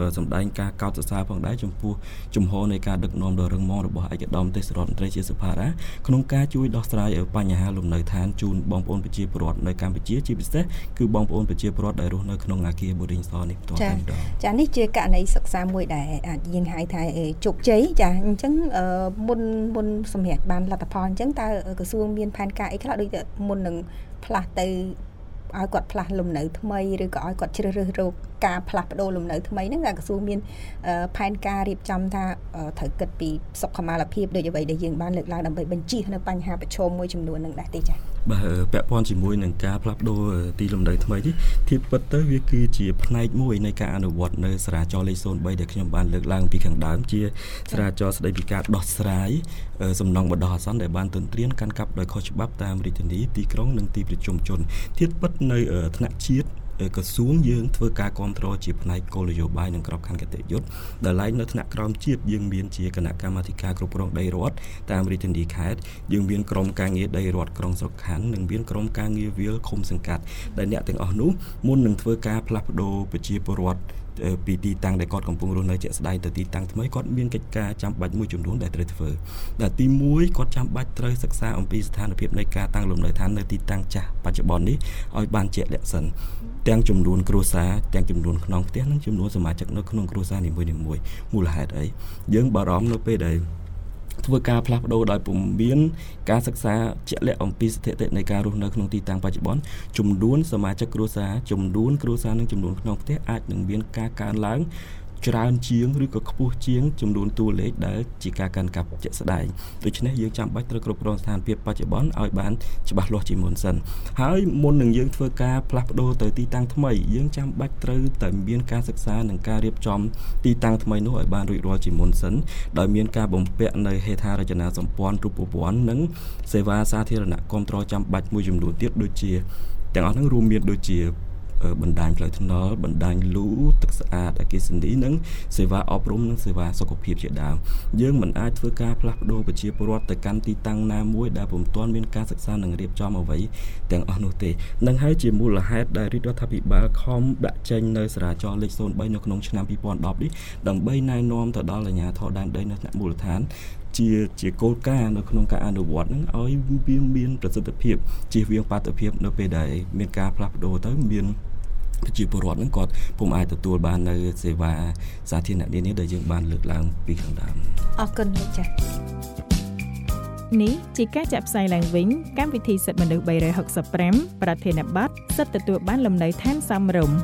សម្ដែងការកោតសរសើរផងដែរចំពោះជំហរនៃការដឹកនាំដ៏រឹងមាំរបស់ឯកឧត្តមទេសរដ្ឋមន្ត្រីជាសុផារ៉ាក្នុងការជួយដោះស្រាយបញ្ហាលំនៅឋានជូនបងប្អូនប្រជាពលរដ្ឋនៅកម្ពុជាជាពិសេសគឺបងប្អូនប្រជាពលរដ្ឋដែលរស់នៅក្នុងអគារ Boarding House នេះផ្ទាល់តែម្ដងចានេះជាករណីសិក្សាមួយដែលអាចយើងហៅថាជោគជ័យចាអញ្ចឹងមុនមុនសម្រាប់បានលទ្ធផលអញ្ចឹងតើក្រសួងមានផែនការអីខ្លះដូចតែមុននឹងផ្លាស់ទៅឲ្យគាត់ផ្លាស់លំនៅថ្មីឬក៏ឲ្យគាត់ជ្រើសរើសរកការផ្លាស់ប្ដូរលំនៅថ្មីហ្នឹងតែក្រសួងមានផែនការរៀបចំថាត្រូវគិតពីសុខុមាលភាពដូចអ្វីដែលយើងបានលើកឡើងដើម្បីបញ្ជៀសនៅបញ្ហាប្រឈមមួយចំនួនហ្នឹងដែរទេចា៎បាទពាក់ព័ន្ធជាមួយនឹងការផ្លាស់ប្ដូរទីលំនៅថ្មីនេះធៀបពិតទៅវាគឺជាផ្នែកមួយនៃការអនុវត្តនៅសារាចរណ៍លេខศูนย์បីដែលខ្ញុំបានលើកឡើងពីខាងដើមជាសារាចរណ៍ស្ដីពីការដោះស្រាយសំណង់បណ្ដោះអាសន្នដែលបានទន្ទ្រានកាន់កាប់ដោយខុសច្បាប់តាមរាជធានីទីក្រុងនិងទីប្រជុំជនធៀបពិតនៅថ្នាក់ជាតិក្រសួងយើងធ្វើការគ្រប់គ្រងជាផ្នែកគោលនយោបាយនិងក្របខ័ណ្ឌគតិយុត្តដែលឡើងនៅថ្នាក់ក្រោមជាតិយើងមានជាគណៈកម្មាធិការគ្រប់គ្រងដីរដ្ឋតាមរាជធានីខេត្តយើងមានក្រុមការងារដីរដ្ឋក្រុងស្រុកខណ្ឌនិងមានក្រុមការងារវាលឃុំសង្កាត់ដែលអ្នកទាំងអស់នោះមុននឹងធ្វើការផ្លាស់ប្ដូរប្រជាពលរដ្ឋពីទីតាំងដែលគាត់កំពុងរស់នៅជាក់ស្ដែងទៅទីតាំងថ្មីគាត់មានកិច្ចការចាំបាច់មួយចំនួនដែលត្រូវធ្វើដែលទីមួយគាត់ចាំបាច់ត្រូវសិក្សាអំពីស្ថានភាពនៃការតាំងលំនៅឋាននៅទីតាំងចាស់បច្ចុប្បន្ននេះឲ្យបានជាក់លាក់សិនទាំងចំនួនគ្រួសារទាំងចំនួនខ្នងផ្ទះនិងចំនួនសមាជិកនៅក្នុងគ្រួសារនីមួយៗមូលហេតុអីយើងបារម្ភនៅពេលដែលធ្វើការផ្លាស់ប្ដូរដោយពុំមានការសិក្សាជាក់លាក់អំពីស្ថិតិនៃការរស់នៅក្នុងទីតាំងបច្ចុប្បន្នចំនួនសមាជិកគ្រួសារចំនួនគ្រួសារនិងចំនួនខ្នងផ្ទះអាចនឹងមានការកើនឡើងច្រើនជាងឬក៏ខ្ពស់ជាងចំនួនតួលេខដែលជាការកាន់កាប់ជាក់ស្ដែងដូច្នេះយើងចាំបាច់ត្រូវគ្រប់គ្រងស្ថានភាពបច្ចុប្បន្នឲ្យបានច្បាស់លាស់ជាមុនសិនហើយមុននឹងយើងធ្វើការផ្លាស់ប្ដូរទៅទីតាំងថ្មីយើងចាំបាច់ត្រូវតែមានការសិក្សានិងការរៀបចំទីតាំងថ្មីនោះឲ្យបានរួចរាល់ជាមុនសិនដោយមានការបំពាក់នៅហេដ្ឋារចនាសម្ព័ន្ធរូបវន្តនិងសេវាសាធារណៈគ្រប់គ្រងចាំបាច់មួយចំនួនទៀតដូចជាទាំងអស់ហ្នឹងរួមមានដូចជាបណ្ដាញផ្លូវថ្នល់បណ្ដាញលូទឹកស្អាតអគ្គិសនីនិងសេវាអប់រំនិងសេវាសុខភាពជាដើមយើងមិនអាចធ្វើការផ្លាស់ប្ដូរប្រជាពលរដ្ឋទៅកាន់ទីតាំងណាមួយដែលពុំទាន់មានការសិក្សានិងរៀបចំអ្វីទាំងអស់នោះទេនឹងហើយជាមូលហេតុដែលរាជរដ្ឋាភិបាលខំដាក់ចេញនៅសារាចរណ៍លេខศูนย์បីនៅក្នុងឆ្នាំពីរពាន់ដប់នេះដើម្បីណែនាំទៅដល់អាជ្ញាធរដែនដីនៅថ្នាក់មូលដ្ឋានជាជាគោលការណ៍នៅក្នុងការអនុវត្តនឹងឲ្យវាមានប្រសិទ្ធភាពជៀសវាងបាតុភិបនៅពេលដែលមានការផ្លាស់ប្ដូរទៅមានប្រជាពលរដ្ឋនឹងគាត់ពុំអាចទទួលបាននៅសេវាសាធារណៈនេះដែលយើងបានលើកឡើងពីខាងដើមអរគុណលោកចា៎នេះជាការចាក់ផ្សាយឡើងវិញកម្មវិធីសិទ្ធិមនុស្សបីរយហុកសិបប្រាំប្រធានបទសិទ្ធិទទួលបានលំនៅឋានសមរម្យ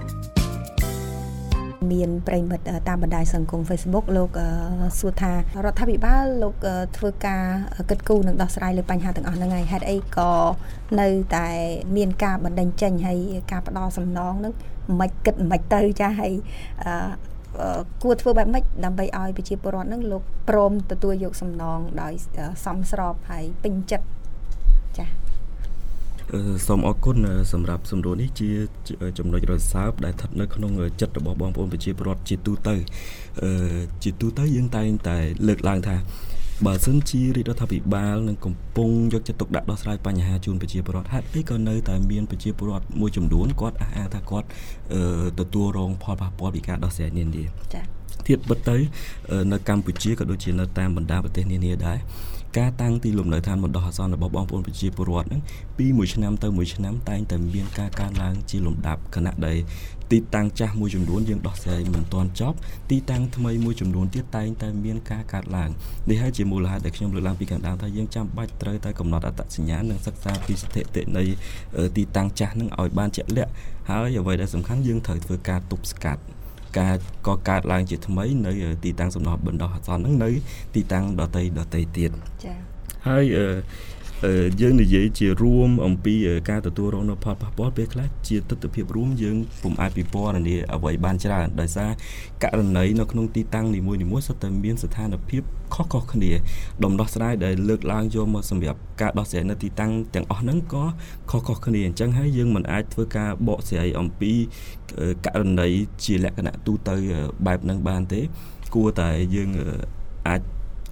មានប្រិមិត្តតាមបណ្ដាញសង្គម Facebook លោកសួរថារដ្ឋាភិបាលលោកធ្វើការគិតគូរនិងដោះស្រាយលើបញ្ហាទាំងអស់ហ្នឹងហើយហេតុអីក៏នៅតែមានការបណ្ដេញចេញហើយការផ្ដោតសំណងហ្នឹងមិនគិតមិនទៅចាហើយគួរធ្វើបែបម៉េចដើម្បីឲ្យប្រជាពលរដ្ឋហ្នឹងលោកព្រមទទួលយកសំណងដោយសមស្របហើយពេញចិត្តចាសូមអរគុណសម្រាប់សំណួរនេះជាចំណុចរសើបដែលស្ថិតនៅក្នុងចិត្តរបស់បងប្អូនប្រជាពលរដ្ឋជាទូទៅជាទូទៅយើងតែងតែលើកឡើងថាបើសិនជារាជរដ្ឋាភិបាលនឹងកំពុងយកចិត្តទុកដាក់ដោះស្រាយបញ្ហាជូនប្រជាពលរដ្ឋហេតុអីក៏នៅតែមានប្រជាពលរដ្ឋមួយចំនួនគាត់អះអាងថាគាត់ទទួលរងផលប៉ះពាល់ពីការដោះស្រាយនានាចា៎ធៀបពិតទៅនៅកម្ពុជាក៏ដូចជានៅតាមបណ្ដាប្រទេសនានាដែរការតាំងទីលំនៅឋានបណ្ដោះអាសន្នរបស់បងប្អូនប្រជាពលរដ្ឋហ្នឹងពីមួយឆ្នាំទៅមួយឆ្នាំតែងតែមានការកើនឡើងជាលំដាប់ខណៈដែលទីតាំងចាស់មួយចំនួនយើងដោះស្រាយមិនទាន់ចប់ទីតាំងថ្មីមួយចំនួនទៀតតែងតែមានការកើតឡើងនេះហើយជាមូលហេតុដែលខ្ញុំលើកឡើងពីខាងដើមថាយើងចាំបាច់ត្រូវតែកំណត់អត្តសញ្ញាណនិងសិក្សាពីស្ថិតិនៃទីតាំងចាស់ហ្នឹងឲ្យបានជាក់លាក់ហើយអ្វីដែលសំខាន់យើងត្រូវធ្វើការទប់ស្កាត់ការក៏កើតឡើងជាថ្មីនៅទីតាំងសំណង់បណ្ដោះអាសន្នហ្នឹងនៅទីតាំងដតីដតីទៀតចា៎ហើយយើងនិយាយជារួមអំពីការទទួលរងនូវផលប៉ះពាល់ពេលខ្លះជាទស្សនវិជ្ជារួមយើងពុំអាចពិពណ៌នាអ្វីបានច្រើនដោយសារករណីនៅក្នុងទីតាំងនីមួយៗសុទ្ធតែមានស្ថានភាពខុសៗគ្នាដំណោះស្រាយដែលលើកឡើងយកមកសម្រាប់ការដោះស្រាយនៅទីតាំងទាំងអស់ហ្នឹងក៏ខុសៗគ្នាអញ្ចឹងហើយយើងមិនអាចធ្វើការបកស្រាយអំពីករណីជាលក្ខណៈទូទៅបែបហ្នឹងបានទេគួរតែយើងអាច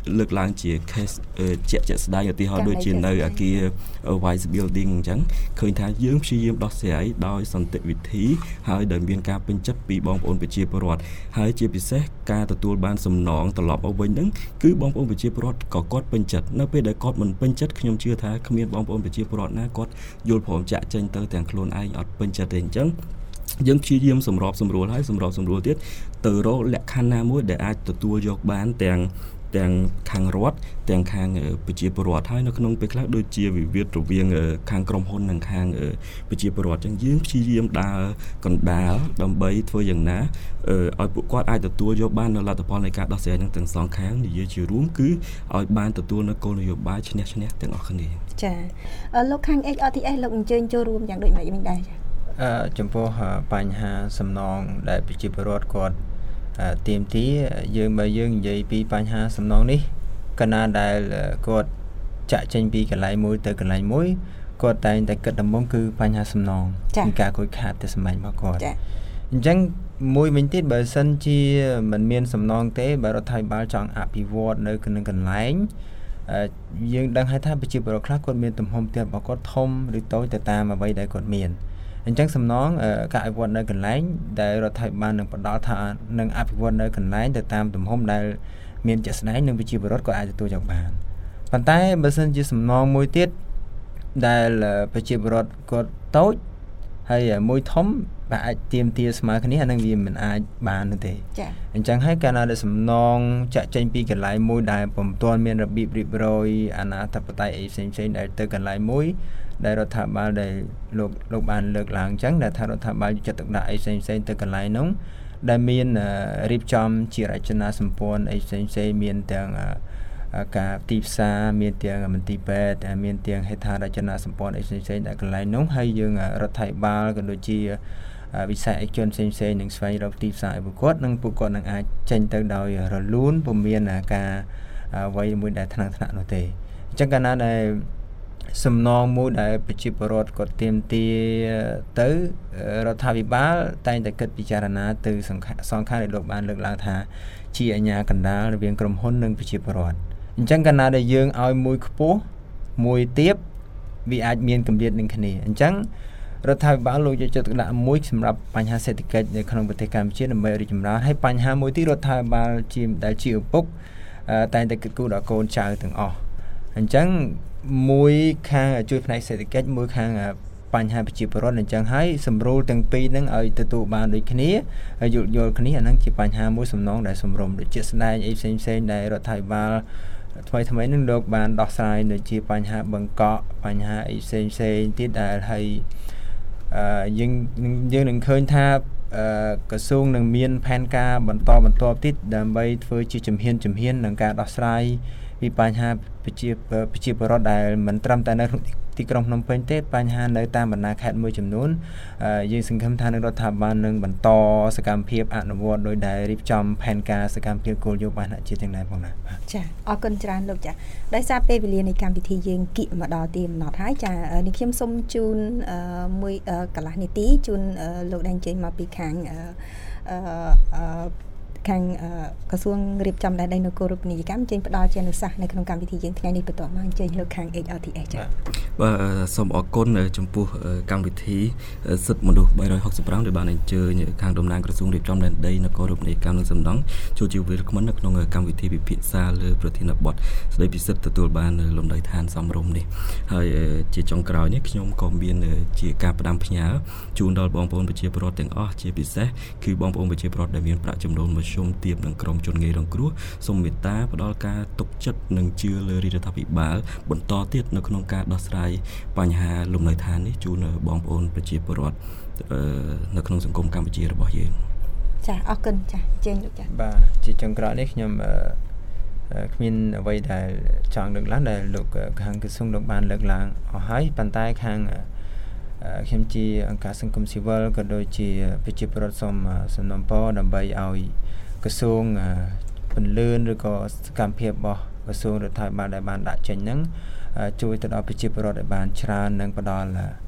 លើកឡើងជា case ជាក់ជាក់ស្ដែងឧទាហរណ៍ដូចជានៅអាគារ Wise Building អញ្ចឹងឃើញថាយើងព្យាយាមដោះស្រាយដោយសន្តិវិធីហើយដោយមានការពេញចិត្តពីបងប្អូនប្រជាពលរដ្ឋហើយជាពិសេសការទទួលបានសំណងត្រឡប់មកវិញហ្នឹងគឺបងប្អូនប្រជាពលរដ្ឋក៏គាត់ពេញចិត្តនៅពេលដែលគាត់មិនពេញចិត្តខ្ញុំជឿថាគ្មានបងប្អូនប្រជាពលរដ្ឋណាគាត់យល់ព្រមចាក់ចេញទៅទាំងខ្លួនឯងអត់ពេញចិត្តទេអញ្ចឹងយើងព្យាយាមសម្របសម្រួលហើយសម្របសម្រួលទៀតទៅរកលក្ខខណ្ឌណាមួយដែលអាចទទួលយកបានទាំងទាំងខាងរដ្ឋទាំងខាងប្រជាពលរដ្ឋហើយនៅក្នុងពេលខ្លះដូចជាវិវាទរវាងខាងក្រុមហ៊ុននិងខាងប្រជាពលរដ្ឋអញ្ចឹងយើងព្យាយាមដើរកណ្ដាលដើម្បីធ្វើយ៉ាងណាឲ្យពួកគាត់អាចទទួលយកបាននៅលទ្ធផលនៃការដោះស្រាយនឹងទាំងសងខាងនិយាយជារួមគឺឲ្យបានទទួលនៅគោលនយោបាយឈ្នះឈ្នះទាំងអស់គ្នាចាលោកខាង เอช อาร์ ที เอส លោកអញ្ជើញចូលរួមយ៉ាងដូចម៉េចវិញដែរចាអឺចំពោះបញ្ហាសំណងដែលប្រជាពលរដ្ឋគាត់ទៀមទីយើងបើយើងនិយាយពីបញ្ហាសំណងនេះកណាដែលគាត់ចាក់ចេញពីកន្លែងមួយទៅកន្លែងមួយគាត់តែងតែគិតដំបូងគឺបញ្ហាសំណងពីការខូចខាតទៅសម្បែងរបស់គាត់អញ្ចឹងមួយវិញទៀតបើសិនជាមិនមានសំណងទេបើរដ្ឋាភិបាលចង់អភិវឌ្ឍនៅក្នុងកន្លែងយើងដឹងហើយថាប្រជាពលរដ្ឋខ្លះគាត់មានទំហំផ្ទះរបស់គាត់ធំឬតូចទៅតាមអ្វីដែលគាត់មានអញ្ចឹងសំណងការអភិវឌ្ឍនៅកន្លែងដែលរដ្ឋាភិបាលនឹងផ្ដល់ថានឹងអភិវឌ្ឍនៅកន្លែងទៅតាមទំហំដែលមានជាក់ស្ដែងនិងប្រជាពលរដ្ឋក៏អាចទទួលយកបានប៉ុន្តែបើសិនជាសំណងមួយទៀតដែលប្រជាពលរដ្ឋគាត់តូចហើយមួយធំបើអាចទៀមទាស្មើគ្នាអានឹងវាមិនអាចបាននោះទេចា៎អញ្ចឹងហើយកាលណាដែលសំណងចាក់ចេញពីកន្លែងមួយដែលពុំទាន់មានរបៀបរៀបរយអាណាធិបតេយ្យអីផ្សេងៗដែលទៅកន្លែងមួយដែលរដ្ឋាភិបាលដែលលោកលោកបានលើកឡើងអញ្ចឹងដែលថារដ្ឋាភិបាលចាត់ទុកដាក់អីផ្សេងៗទៅកន្លែងនោះដែលមានរៀបចំជារចនាសម្ព័ន្ធអីផ្សេងៗមានទាំងការទីផ្សារមានទាំងមន្ទីរពេទ្យមានទាំងហេដ្ឋារចនាសម្ព័ន្ធអីផ្សេងៗដែលកន្លែងនោះហើយយើងរដ្ឋាភិបាលក៏ដូចជាវិស័យឯកជនផ្សេងៗនឹងស្វែងរកទីផ្សារឲ្យពួកគាត់និងពួកគាត់នឹងអាចចេញទៅដោយរលូនពុំមានការអ្វីមួយដែលថ្នាក់ថ្នាក់នោះទេអញ្ចឹងកាលណាដែលសំណងមួយដែលប្រជាពលរដ្ឋគាត់ទាមទារទៅរដ្ឋាភិបាលតែងតែគិតពិចារណាទៅសងខាងដែលលោកបានលើកឡើងថាជាអាជ្ញាកណ្ដាលរវាងក្រុមហ៊ុននិងប្រជាពលរដ្ឋអញ្ចឹងកាលណាដែលយើងឲ្យមួយខ្ពស់មួយទាបវាអាចមានកម្រិតនឹងគ្នាអញ្ចឹងរដ្ឋាភិបាលលោកយកចិត្តទុកដាក់មួយសម្រាប់បញ្ហាសេដ្ឋកិច្ចនៅក្នុងប្រទេសកម្ពុជាដើម្បីរីកចម្រើនហើយបញ្ហាមួយទៀតរដ្ឋាភិបាលជាដែលជាឪពុកតែងតែគិតគូរដល់កូនចៅទាំងអស់អញ្ចឹងមួយខាងជួយផ្នែកសេដ្ឋកិច្ចមួយខាងបញ្ហាប្រជាពលរដ្ឋអញ្ចឹងហើយសម្រួលទាំងពីរហ្នឹងឲ្យទទួលបានដូចគ្នាហើយយល់យល់គ្នាអាហ្នឹងជាបញ្ហាមួយសំណងដែលសំរុំដូចជាស្ដែងអីផ្សេងផ្សេងដែលរដ្ឋាភិបាលថ្មីថ្មីហ្នឹងលោកបានដោះស្រាយដូចជាបញ្ហាបង្កក់បញ្ហាអីផ្សេងផ្សេងទៀតដែលហើយអឺយើងយើងនឹងឃើញថាក្រសួងនឹងមានផែនការបន្តបន្តទៀតដើម្បីធ្វើជាជំហានជំហាននឹងការដោះស្រាយពីបញ្ហាប្រជាប្រជាពលរដ្ឋដែលមិនត្រឹមតែនៅក្នុងទីក្រុងភ្នំពេញទេបញ្ហានៅតាមបណ្ដាខេត្តមួយចំនួនយើងសង្ឃឹមថានឹងរដ្ឋាភិបាលនឹងបន្តសកម្មភាពអនុវត្តដោយដែលរៀបចំផែនការសកម្មភាពគោលនយោបាយថ្នាក់ជាតិទាំងដែរផងណាចាអរគុណច្រើនលោកចាដោយសារពេលវេលានៃកម្មវិធីយើងគៀកមកដល់ទីកំណត់ហើយចានេះខ្ញុំសូមជូនមួយកន្លះនាទីជូនលោកដែលចេញមកពីខាងអឺខាងក្រសួងរៀបចំដែនដីនគររូបនីយកម្មចេញផ្ដល់ជាអនុសាសន៍នៅក្នុងកម្មវិធីយើងថ្ងៃនេះបន្តមកអញ្ជើញលោកខាង เอช อาร์ ที เอส ចា៎បាទសូមអរគុណចំពោះកម្មវិធីសិទ្ធិមនុស្សបីរយហកសិបប្រាំដែលបានអញ្ជើញខាងតំណាងក្រសួងរៀបចំដែនដីនគររូបនីយកម្មនិងសំណង់ចូលជាវិលក្មិននៅក្នុងកម្មវិធីពិភាក្សាលើប្រធានបទស្ដីពីសិទ្ធិទទួលបានលំនៅឋានសមរម្យនេះហើយជាចុងក្រោយនេះខ្ញុំក៏មានជាការផ្ដាំផ្ញើជូនដល់បងប្អូនប្រជាពលរដ្ឋទាំងអស់ជាពិសេសគឺបងប្អូនប្រជាពលរដ្ឋដែលមានប្រាក់ចំណូលមធ្យមទាបនឹងក្រុមជនងាយរងគ្រោះសូមមេត្តាផ្ដល់ការទុកចិត្តនិងជឿលើរដ្ឋាភិបាលបន្តទៀតនៅក្នុងការដោះស្រាយបញ្ហាលំនៅឋាននេះជូនបងប្អូនប្រជាពលរដ្ឋនៅក្នុងសង្គមកម្ពុជារបស់យើងចាអរគុណចាជើញលោកចាបាទជាចុងក្រោយនេះខ្ញុំគ្មានអ្វីដែលចង់លើកឡើងដែលលោកខាងក្រសួងលោកបានលើកឡើងអស់ហើយប៉ុន្តែខាងខ្ញុំជាអង្គការសង្គមស៊ីវិលក៏ដូចជាប្រជាពលរដ្ឋសូមសំណូមពរដើម្បីឲ្យក្រសួងពន្លឿនឬក៏សកម្មភាពរបស់ក្រសួងរដ្ឋាភិបាលដែលបានដាក់ចេញហ្នឹងជួយទៅដល់ប្រជាពលរដ្ឋឲ្យបានច្រើននិងផ្ដល់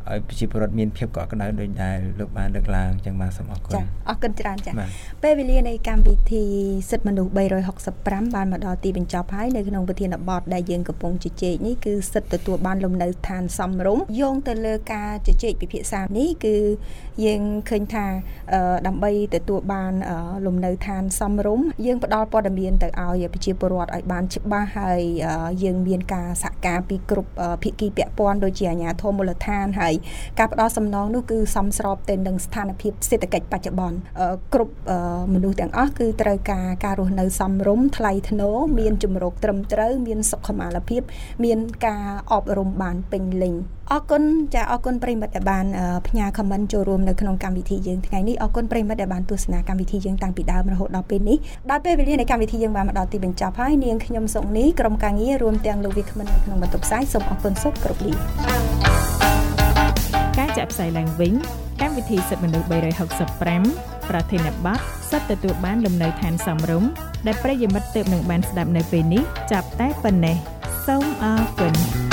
ឲ្យប្រជាពលរដ្ឋមានភាពកក់ក្ដៅដូចដែលលោកបានលើកឡើងអញ្ចឹងបាទសូមអរគុណចាអរគុណច្រើនចាពេលវេលានៃកម្មវិធីសិទ្ធិមនុស្សបីរយហុកសិបប្រាំបានមកដល់ទីបញ្ចប់ហើយនៅក្នុងប្រធានបទដែលយើងកំពុងជជែកនេះគឺសិទ្ធិទទួលបានលំនៅឋានសមរម្យយោងទៅលើការជជែកពិភាក្សានេះគឺយើងឃើញថាដើម្បីទទួលបានលំនៅឋានសមរម្យយើងផ្ដល់ព័ត៌មានទៅឲ្យប្រជាពលរដ្ឋឲ្យបានច្បាស់ហើយយើងមានការសហការពីគ្រប់ភាគីពាក់ព័ន្ធដូចជាអាជ្ញាធរមូលដ្ឋានហើយការផ្ដល់សំណងនោះគឺសមស្របទៅនឹងស្ថានភាពសេដ្ឋកិច្ចបច្ចុប្បន្នគ្រប់មនុស្សទាំងអស់គឺត្រូវការការរស់នៅសមរម្យថ្លៃថ្នូរមានជំរកត្រឹមត្រូវមានសុខុមាលភាពមានការអប់រំបានពេញលេញអរគុណចាអរគុណប្រិមិត្តដែលបានផ្ញើ comment ចូលរួមនៅក្នុងកម្មវិធីយើងថ្ងៃនេះអរគុណប្រិមិត្តដែលបានទស្សនាកម្មវិធីយើងតាំងពីដើមរហូតដល់ពេលនេះដល់ពេលវេលានៃកម្មវិធីយើងបានមកដល់ទីបញ្ចប់ហើយនាងខ្ញុំសុកនេះក្រុមការងាររួមទាំងលោកវិក្កាមិននៅក្នុងបន្ទប់ផ្សាយសូមអរគុណសូមគោរពលាការចាក់ផ្សាយឡើងវិញកម្មវិធីសិទ្ធិមនុស្សបីរយហុកសិបប្រាំប្រធានបទសិទ្ធិទទួលបានលំនៅឋានសមរម្យដែលប្រិយមិត្តទើបនឹងបានស្ដាប់នៅពេលនេះចាប់តែប៉ុណ្ណេះសូមអរគុណ